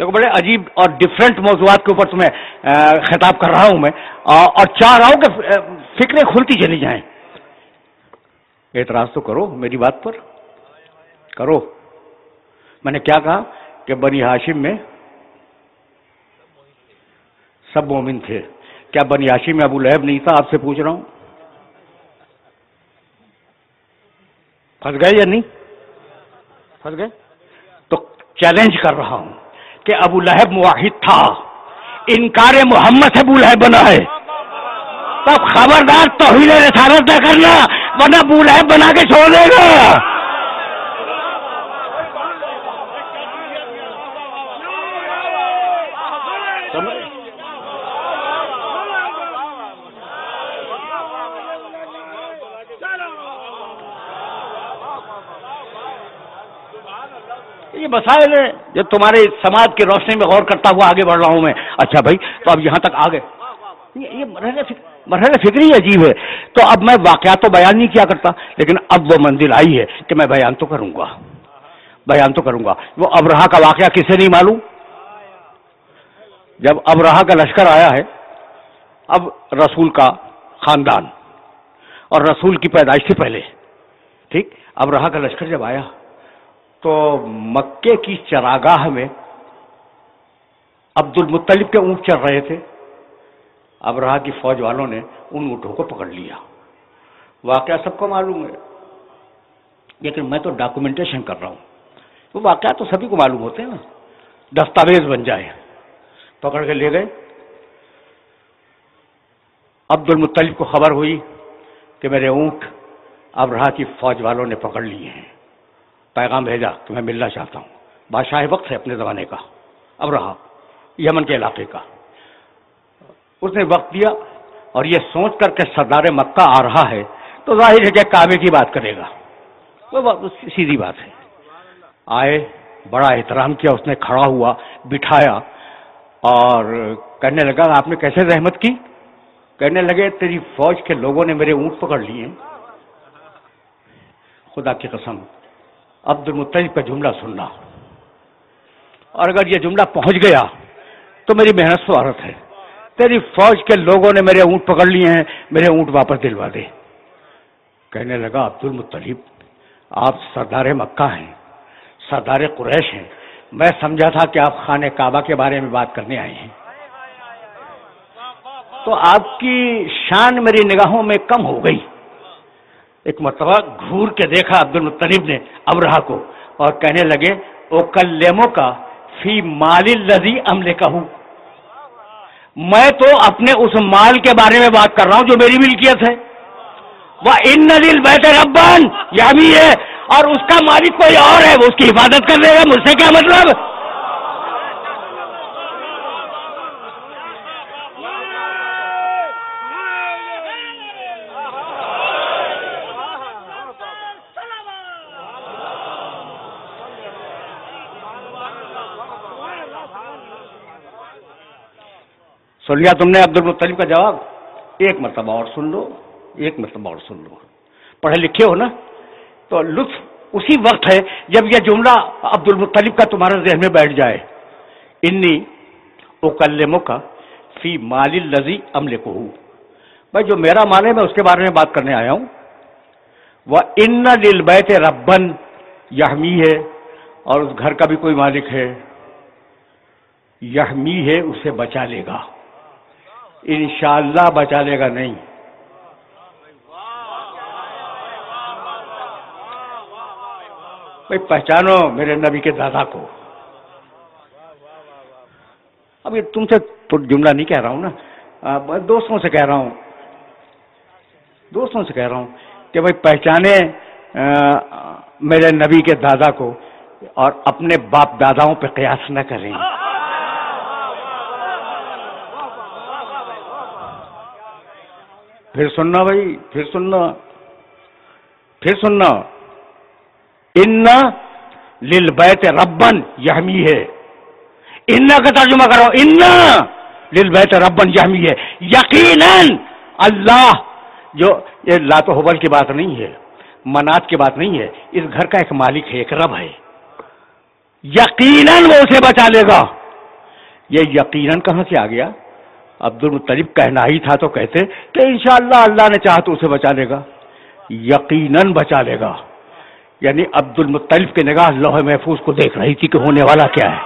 دیکھو بڑے عجیب اور ڈفرینٹ موضوعات کے اوپر تمہیں خطاب کر رہا ہوں میں، اور چاہ رہا ہوں کہ فکریں کھلتی چلی جائیں. اعتراض تو کرو میری بات پر، کرو. میں نے کیا کہا کہ بنی ہاشم میں سب مومن تھے. کیا بنی ہاشم میں ابو لہب نہیں تھا؟ آپ سے پوچھ رہا ہوں. پھنس گئے یا نہیں پھنس گئے؟ تو چیلنج کر رہا ہوں کہ ابو لہب موحد تھا، انکار محمد سے ابو لہب بنا ہے. تب خبردار توہین رسالت نہ کرنا، ورنہ ابو لہب بنا کے چھوڑ دے گا. یہ مسائل ہیں جو تمہارے سماج کی روشنی میں غور کرتا ہوا آگے بڑھ رہا ہوں میں. اچھا بھائی، تو اب یہاں تک آ گئے. یہ مرحلہ فکری عجیب ہے. تو اب میں واقعات تو بیان نہیں کیا کرتا، لیکن اب وہ منزل آئی ہے کہ میں بیان تو کروں گا بیان تو کروں گا. وہ ابرہہ کا واقعہ کسے نہیں معلوم؟ جب ابرہہ کا لشکر آیا ہے، اب رسول کا خاندان اور رسول کی پیدائش سے پہلے، ٹھیک، ابرہہ کا لشکر جب آیا تو مکے کی چراگاہ میں عبد المطلب کے اونٹ چل رہے تھے. ابرہہ کی فوج والوں نے ان اونٹوں کو پکڑ لیا. واقعہ سب کو معلوم ہے، لیکن میں تو ڈاکومنٹیشن کر رہا ہوں. وہ واقعہ تو سبھی کو معلوم ہوتے ہیں نا، دستاویز بن جائے. پکڑ کے لے گئے. عبد المطلب کو خبر ہوئی کہ میرے اونٹ ابرہہ کی فوج والوں نے پکڑ لیے ہیں. پیغام بھیجا کہ میں ملنا چاہتا ہوں. بادشاہ وقت ہے اپنے زمانے کا، ابرہہ یمن کے علاقے کا. اس نے وقت دیا، اور یہ سوچ کر کے سردار مکہ آ رہا ہے تو ظاہر ہے کہ کعبے کی بات کرے گا. وہ سیدھی بات ہے. آئے، بڑا احترام کیا اس نے، کھڑا ہوا، بٹھایا اور کہنے لگا آپ نے کیسے رحمت کی؟ کہنے لگے تیری فوج کے لوگوں نے میرے اونٹ پکڑ لیے. خدا کی قسم عبد المطلب کا جملہ سننا، اور اگر یہ جملہ پہنچ گیا تو میری محنت سوارت ہے. تیری فوج کے لوگوں نے میرے اونٹ پکڑ لیے ہیں، میرے اونٹ واپس دلوا دے. کہنے لگا عبد المطلب آپ سردار مکہ ہیں، سردار قریش ہیں، میں سمجھا تھا کہ آپ خانہ کعبہ کے بارے میں بات کرنے آئے ہیں. تو آپ کی شان میری نگاہوں میں کم ہو گئی. ایک مرتبہ گھور کے دیکھا عبد المطلب نے ابرہہ کو، اور کہنے لگے اوکلمو کا فی مال الذی املکہ، میں تو اپنے اس مال کے بارے میں بات کر رہا ہوں جو میری ملکیت ہے. وَإِنَّ لِلْبَيْتِ رَبًّا، یہ بھی ہے، اور اس کا مالک کوئی اور ہے، وہ اس کی حفاظت کر دے گا. مجھ سے کیا مطلب؟ سن لیا تم نے عبد المطلب کا جواب؟ ایک مرتبہ اور سن لو، ایک مرتبہ اور سن لو. پڑھے لکھے ہو نا، تو لطف اسی وقت ہے جب یہ جملہ عبد المطلب کا تمہارے ذہن میں بیٹھ جائے. انی اکلمک فی مال الذی املکہ، بھائی جو میرا مال ہے میں اس کے بارے میں بات کرنے آیا ہوں. وَإِنَّ لِلْبَيْتِ رَبًّا، یحمی ہے، اور اس گھر کا بھی کوئی مالک ہے. یحمی ہے، اسے بچا لے گا، انشاءاللہ بچا لے گا نہیں. بھائی پہچانو میرے نبی کے دادا کو. اب یہ تم سے تو جملہ نہیں کہہ رہا ہوں نا، دوستوں سے کہہ رہا ہوں دوستوں سے کہہ رہا ہوں کہ بھائی پہچانے میرے نبی کے دادا کو، اور اپنے باپ داداؤں پہ قیاس نہ کریں. پھر سننا بھائی، پھر سننا پھر سننا ان للبیت ربن، یحمی ہے. ان کا ترجمہ کرو، ان للبیت ربن یحمی ہے. یقیناً اللہ، جو یہ لات و حبل کی بات نہیں ہے، منات کی بات نہیں ہے، اس گھر کا ایک مالک ہے، ایک رب ہے. یقیناً وہ اسے بچا لے گا. یہ یقیناً کہاں سے آ گیا؟ عبد المطلب کہنا ہی تھا تو کہتے کہ انشاءاللہ اللہ نے چاہا تو اسے بچا لے گا، یقیناً بچا لے گا. یعنی عبد المطلب کی نگاہ لوح محفوظ کو دیکھ رہی تھی کہ ہونے والا کیا ہے.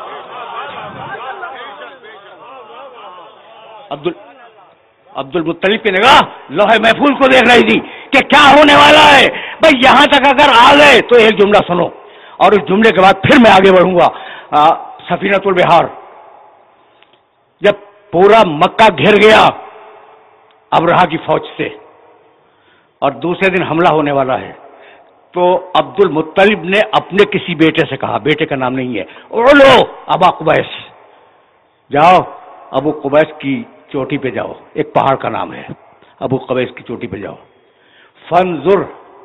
عبد عبد المطلب کی نگاہ لوح محفوظ کو دیکھ رہی تھی کہ کیا ہونے والا ہے. بھائی یہاں تک اگر آ گئے تو ایک جملہ سنو، اور اس جملے کے بعد پھر میں آگے بڑھوں گا. سفینۃ البحار جب پورا مکہ گھر گیا ابرہہ کی فوج سے اور دوسرے دن حملہ ہونے والا ہے، تو عبد المطلب نے اپنے کسی بیٹے سے کہا، بیٹے کا نام نہیں ہے، اولو ابا قبیس، جاؤ ابو قبیس کی چوٹی پہ جاؤ، ایک پہاڑ کا نام ہے، ابو قبیس کی چوٹی پہ جاؤ. فانظر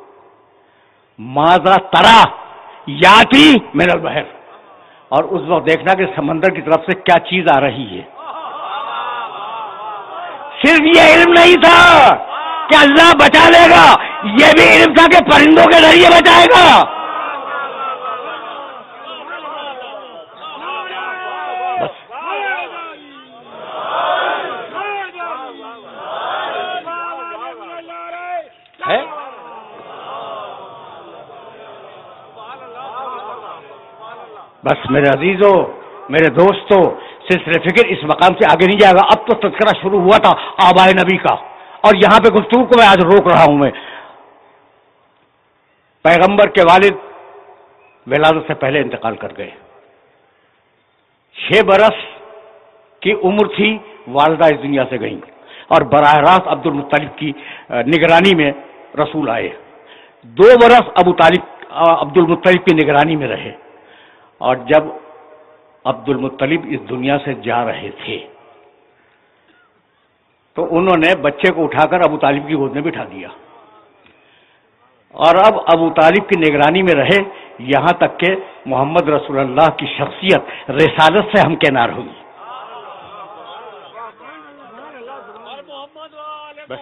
ماذا ترى یاتی من البحر، اور اس وقت دیکھنا کہ سمندر کی طرف سے کیا چیز آ رہی ہے. صرف یہ علم نہیں تھا کہ اللہ بچا لے گا، یہ بھی علم تھا کہ پرندوں کے ذریعے بچائے گا. بس میرے عزیزوں، میرے دوستوں، سلسلہ فکر اس مقام سے آگے نہیں جائے گا. اب تو تذکرہ شروع ہوا تھا آبائے نبی کا، اور یہاں پہ گفتگو کو میں آج روک رہا ہوں. میں پیغمبر کے والد ولادت سے پہلے انتقال کر گئے. چھ برس کی عمر تھی، والدہ اس دنیا سے گئیں، اور براہ راست عبد المطلب کی نگرانی میں رسول آئے. دو برس ابو طالب عبد المطلب کی نگرانی میں رہے، اور جب عبد المطلب اس دنیا سے جا رہے تھے تو انہوں نے بچے کو اٹھا کر ابو طالب کی گود میں بٹھا دیا، اور اب ابو طالب کی نگرانی میں رہے یہاں تک کہ محمد رسول اللہ کی شخصیت رسالت سے ہمکنار ہوئی. بس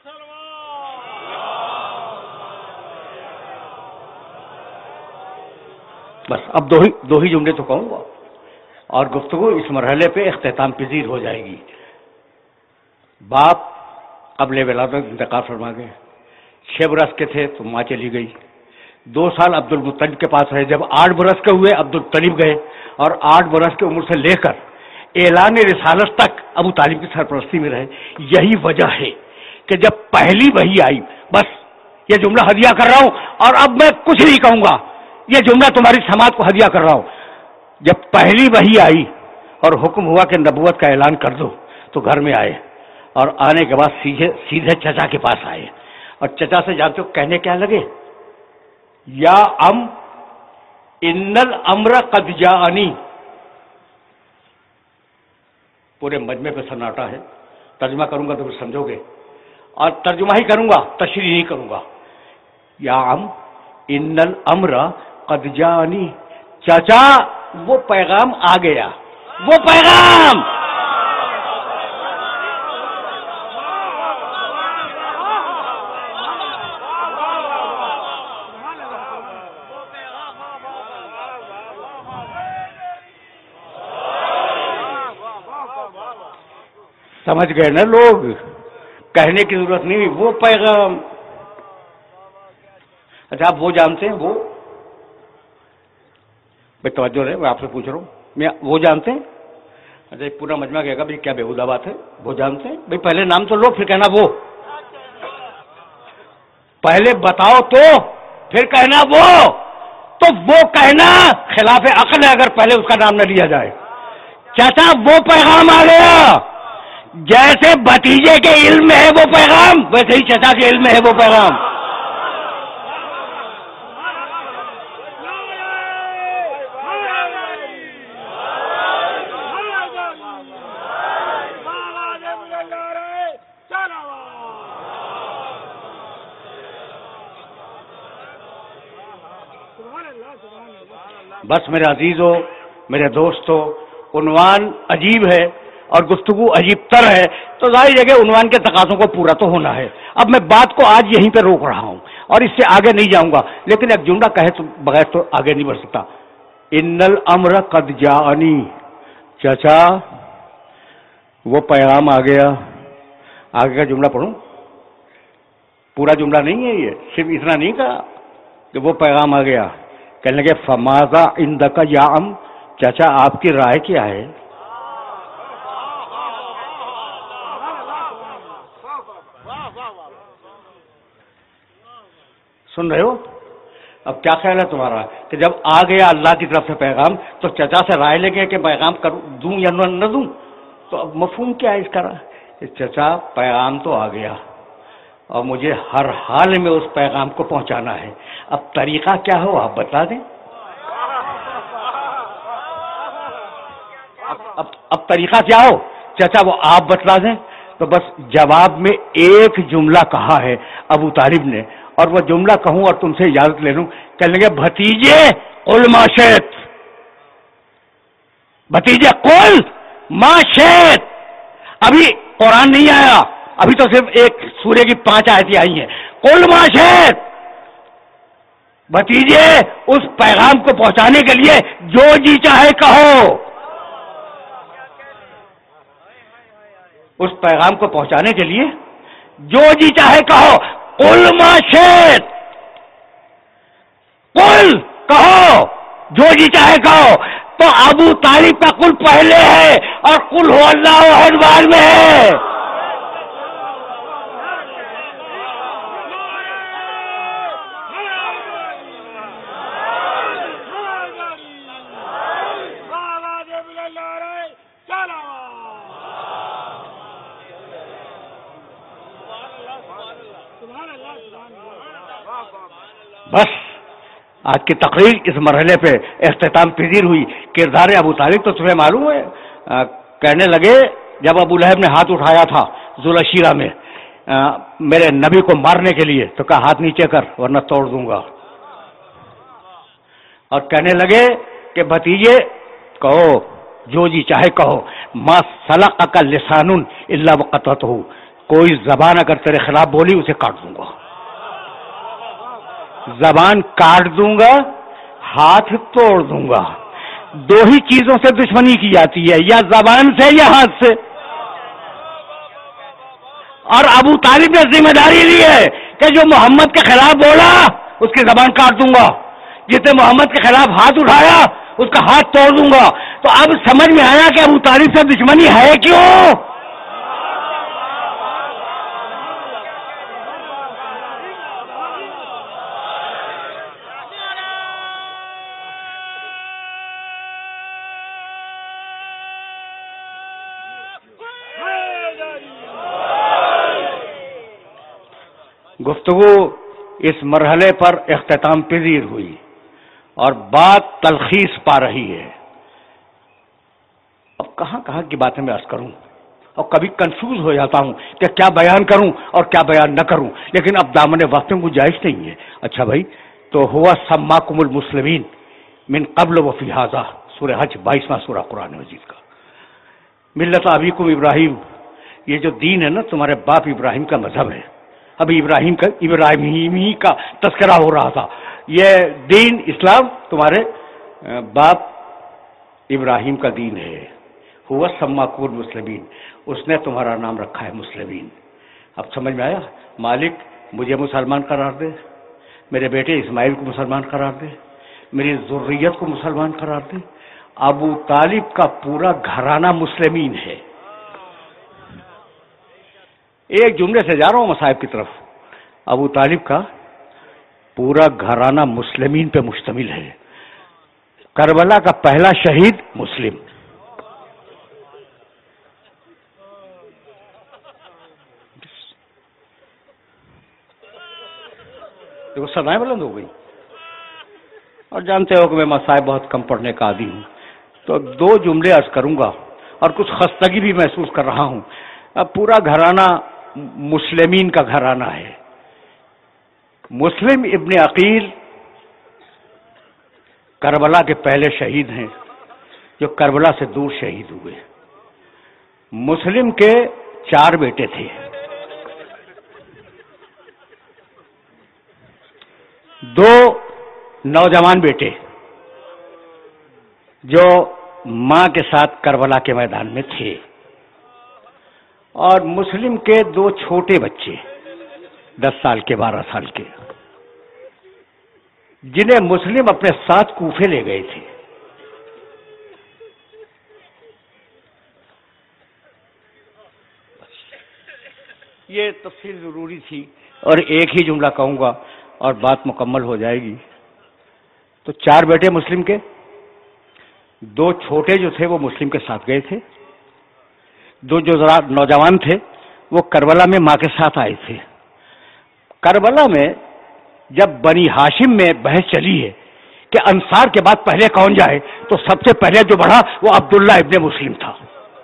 بس اب دو ہی دو ہی جملے تو کہوں گا اور گفتگو اس مرحلے پہ اختتام پذیر ہو جائے گی. باپ قبل ولادت انتقال فرما گئے. چھ برس کے تھے تو ماں چلی گئی. دو سال عبد المطلب کے پاس رہے. جب آٹھ برس کے ہوئے عبد المطلب گئے، اور آٹھ برس کی عمر سے لے کر اعلان رسالت تک ابو طالب کی سرپرستی میں رہے. یہی وجہ ہے کہ جب پہلی وحی آئی، بس یہ جملہ ہدیہ کر رہا ہوں اور اب میں کچھ نہیں کہوں گا، یہ جملہ تمہاری سماعت کو ہدیہ کر رہا ہوں. جب پہلی وحی آئی اور حکم ہوا کہ نبوت کا اعلان کر دو تو گھر میں آئے، اور آنے کے بعد سیدھے سیدھے چچا کے پاس آئے، اور چچا سے جانتے ہو کہنے کیا لگے؟ یا ام ان الامر قد جاءنی. پورے مجمع پہ سناٹا ہے، ترجمہ کروں گا تو پھر سمجھو گے، اور ترجمہ ہی کروں گا، تشریح نہیں کروں گا. یا ام ان الامر قد جاءنی، چچا وہ پیغام آ گیا، وہ پیغام. سمجھ گئے نا لوگ، کہنے کی ضرورت نہیں، وہ پیغام. اچھا آپ وہ جانتے ہیں، وہ بھائی توجہ رہے، میں آپ سے پوچھ رہا ہوں، میں وہ جانتے ہیں؟ اچھا پورا مجمع کہے گا بھائی کیا بےہودہ بات ہے، وہ جانتے ہیں؟ بھائی پہلے نام تو لو پھر کہنا وہ، پہلے بتاؤ تو پھر کہنا وہ. تو وہ کہنا خلاف عقل ہے اگر پہلے اس کا نام نہ لیا جائے. چاچا وہ پیغام آ گیا، جیسے بھتیجے کے علم میں ہے وہ پیغام، ویسے ہی چچا کے علم میں ہے وہ پیغام. بس میرے عزیزوں، میرے دوستوں، عنوان عجیب ہے اور گفتگو عجیب تر ہے، تو ظاہر ہے کہ عنوان کے تقاضوں کو پورا تو ہونا ہے. اب میں بات کو آج یہیں پہ روک رہا ہوں اور اس سے آگے نہیں جاؤں گا، لیکن ایک جملہ کہے تو بغیر تو آگے نہیں بڑھ سکتا. ان الامر قد جاءنی، چچا وہ پیغام آ گیا. آگے کا جملہ پڑھوں؟ پورا جملہ نہیں ہے یہ، صرف اتنا نہیں کہا کہ وہ پیغام آ گیا. کہنے لگے فماذا عندک یا ام، چچا آپ کی رائے کیا ہے؟ سن رہے ہو؟ اب کیا خیال ہے تمہارا کہ جب آ گیا اللہ کی طرف سے پیغام تو چچا سے رائے لے گئے کہ پیغام کروں دوں یا نہ دوں؟ تو اب مفہوم کیا ہے اس کا؟ چچا پیغام تو آ گیا اور مجھے ہر حال میں اس پیغام کو پہنچانا ہے. اب طریقہ کیا ہو آپ بتا دیں. اب, اب, اب طریقہ کیا ہو چچا وہ آپ بتلا دیں. تو بس جواب میں ایک جملہ کہا ہے ابو طالب نے، اور وہ جملہ کہوں اور تم سے اجازت لے لوں. کہنے لگے بھتیجے قل ما شئت، بھتیجے قل ما شئت. ابھی قرآن نہیں آیا، ابھی تو صرف ایک سورے کی پانچ آیتیں آئی ہیں. قل ما شئت، بھتیجے اس پیغام کو پہنچانے کے لیے جو جی چاہے کہو. اس پیغام کو پہنچانے کے لیے جو جی چاہے کہو. قل ما شئت، قل کہو جو جی چاہے کہو. تو ابو طالب کا قل پہلے ہے اور قل هو اللہ احد بعد میں ہے. بس آج کی تقریر اس مرحلے پہ اختتام پذیر ہوئی. کردار ابو طالب تو تمہیں معلوم ہے. آ, کہنے لگے جب ابو لہب نے ہاتھ اٹھایا تھا ذوالعشیرہ میں آ, میرے نبی کو مارنے کے لیے، تو کہا ہاتھ نیچے کر ورنہ توڑ دوں گا. اور کہنے لگے کہ بھتیجے کہو جو جی چاہے کہو. ما سلقک لسان الا وقطعته، کوئی زبان اگر تیرے خلاف بولی اسے کاٹ دوں گا. زبان کاٹ دوں گا، ہاتھ توڑ دوں گا. دو ہی چیزوں سے دشمنی کی جاتی ہے، یا زبان سے یا ہاتھ سے. اور ابو طالب نے ذمہ داری لی ہے کہ جو محمد کے خلاف بولا اس کی زبان کاٹ دوں گا، جس نے محمد کے خلاف ہاتھ اٹھایا اس کا ہاتھ توڑ دوں گا. تو اب سمجھ میں آیا کہ ابو طالب سے دشمنی ہے کیوں. گفتگو اس مرحلے پر اختتام پذیر ہوئی اور بات تلخیص پا رہی ہے. اب کہاں کہاں کی باتیں میں عرض کروں، اور کبھی کنفیوز ہو جاتا ہوں کہ کیا بیان کروں اور کیا بیان نہ کروں، لیکن اب دامن وقت میں گنجائش نہیں ہے. اچھا بھائی، تو ہوا سماکم المسلمین من قبل وفی ھذا، سورہ حج بائیسواں سورہ قرآن مجید کا. ملت ابیکم ابراہیم، یہ جو دین ہے نا تمہارے باپ ابراہیم کا مذہب ہے. ابھی ابراہیم کا ابراہیمی کا تذکرہ ہو رہا تھا. یہ دین اسلام تمہارے باپ ابراہیم کا دین ہے. ہوا سماکم المسلمین، اس نے تمہارا نام رکھا ہے مسلمین. اب سمجھ میں آیا؟ مالک مجھے مسلمان قرار دے، میرے بیٹے اسماعیل کو مسلمان قرار دے، میری ذریت کو مسلمان قرار دے. ابو طالب کا پورا گھرانہ مسلمین ہے. ایک جملے سے جا رہا ہوں مصائب کی طرف. ابو طالب کا پورا گھرانہ مسلمین پہ مشتمل ہے. کربلا کا پہلا شہید مسلم. دیکھو سدائیں بلند ہو گئی. اور جانتے ہو کہ میں مصائب بہت کم پڑھنے کا عادی ہوں، تو دو جملے عرض کروں گا اور کچھ خستگی بھی محسوس کر رہا ہوں. اب پورا گھرانہ مسلمین کا گھرانہ ہے. مسلم ابن عقیل کربلا کے پہلے شہید ہیں جو کربلا سے دور شہید ہوئے. مسلم کے چار بیٹے تھے. دو نوجوان بیٹے جو ماں کے ساتھ کربلا کے میدان میں تھے، اور مسلم کے دو چھوٹے بچے دس سال کے بارہ سال کے، جنہیں مسلم اپنے ساتھ کوفے لے گئے تھے۔ یہ تفصیل ضروری تھی، اور ایک ہی جملہ کہوں گا اور بات مکمل ہو جائے گی۔ تو چار بیٹے مسلم کے، دو چھوٹے جو تھے وہ مسلم کے ساتھ گئے تھے، دو جو ذرا نوجوان تھے وہ کربلا میں ماں کے ساتھ آئے تھے۔ کربلا میں جب بنی ہاشم میں بحث چلی ہے کہ انصار کے بعد پہلے کون جائے، تو سب سے پہلے جو بڑھا وہ عبداللہ ابن مسلم تھا،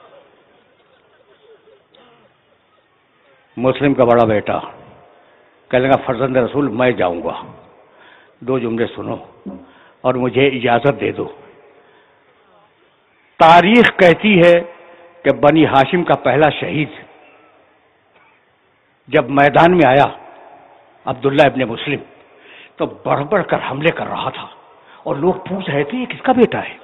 مسلم کا بڑا بیٹا۔ کہنے لگا فرزند رسول میں جاؤں گا، دو جملے سنو اور مجھے اجازت دے دو۔ تاریخ کہتی ہے کہ بنی ہاشم کا پہلا شہید جب میدان میں آیا عبداللہ ابن مسلم، تو بڑھ بڑھ کر حملے کر رہا تھا، اور لوگ پوچھ رہے تھے یہ کس کا بیٹا ہے۔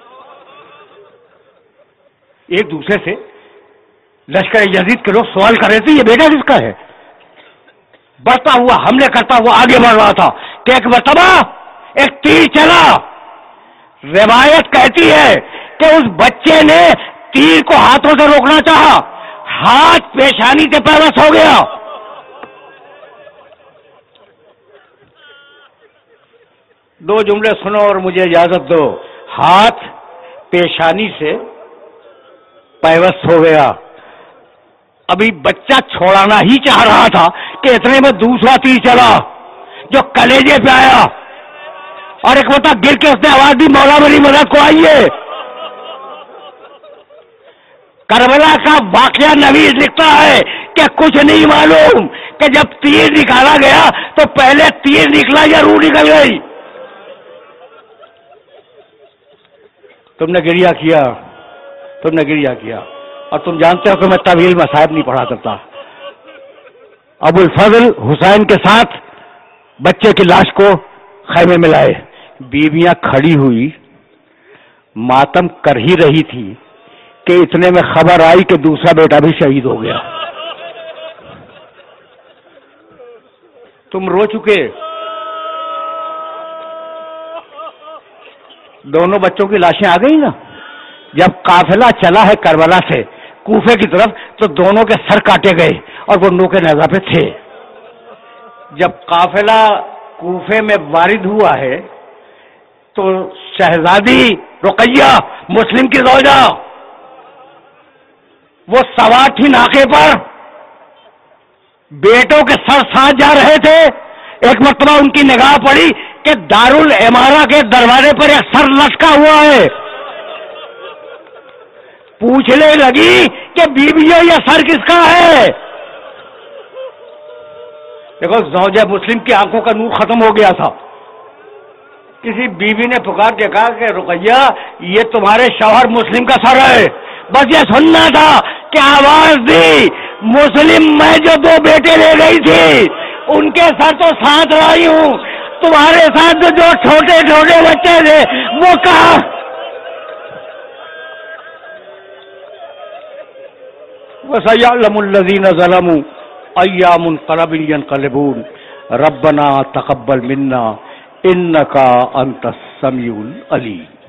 ایک دوسرے سے لشکر یزید کے لوگ سوال کر رہے تھے یہ بیٹا کس کا ہے۔ بڑھتا ہوا حملے کرتا ہوا آگے بڑھ رہا تھا کہ ایک مرتبہ ایک تیر چلا۔ روایت کہتی ہے کہ اس بچے نے تیر کو ہاتھوں سے روکنا چاہا، ہاتھ پیشانی سے پیوست ہو گیا۔ دو جملے سنو اور مجھے اجازت دو۔ ہاتھ پیشانی سے پیوست ہو گیا۔ ابھی بچہ چھوڑانا ہی چاہ رہا تھا کہ اتنے میں دوسرا تیر چلا جو کلیجے پہ آیا، اور ایک مرتبہ گر کے اس نے آواز دی مولا میری مدد کو آئیے۔ کربلا کا واقعہ نویس لکھتا ہے کہ کچھ نہیں معلوم کہ جب تیر نکالا گیا تو پہلے تیر نکلا یا روح نکل گئی۔ تم نے گریہ کیا، تم نے گریہ کیا، اور تم جانتے ہو کہ میں طویل مصائب نہیں پڑھا کرتا۔ ابو الفضل حسین کے ساتھ بچے کی لاش کو خیمے میں لائے، بیویاں کھڑی ہوئی ماتم کر ہی رہی تھی کہ اتنے میں خبر آئی کہ دوسرا بیٹا بھی شہید ہو گیا۔ تم رو چکے، دونوں بچوں کی لاشیں آ گئی نا۔ جب قافلہ چلا ہے کربلا سے کوفے کی طرف تو دونوں کے سر کاٹے گئے اور وہ نوکے نیزہ پہ تھے۔ جب قافلہ کوفے میں وارد ہوا ہے تو شہزادی رقیہ مسلم کی زوجہ وہ سوار تھی ناکے پر، بیٹوں کے سر ساتھ جا رہے تھے۔ ایک مرتبہ ان کی نگاہ پڑی کہ دارالعمارہ کے دروازے پر ایک سر لٹکا ہوا ہے۔ پوچھنے لگی کہ بیویوں یہ سر کس کا ہے؟ دیکھو زوجہ مسلم کی آنکھوں کا نور ختم ہو گیا تھا۔ کسی بیوی نے پکار کے کہا کہ رقیہ یہ تمہارے شوہر مسلم کا سر ہے۔ بس یہ سننا تھا کہ آواز دی مسلم میں جو دو بیٹے لے گئی تھی ان کے سر تو ساتھ لائی ہوں، تمہارے ساتھ جو چھوٹے چھوٹے بچے تھے وہ کہاں؟ وَسَيَعْلَمُ الَّذِينَ ظَلَمُوا أَيَّ مُنقَلَبٍ يَنقَلِبُونَ رَبَّنَا تَقَبَّلْ مِنَّا إِنَّكَ أَنْتَ السَّمِيعُ الْعَلِيمُ۔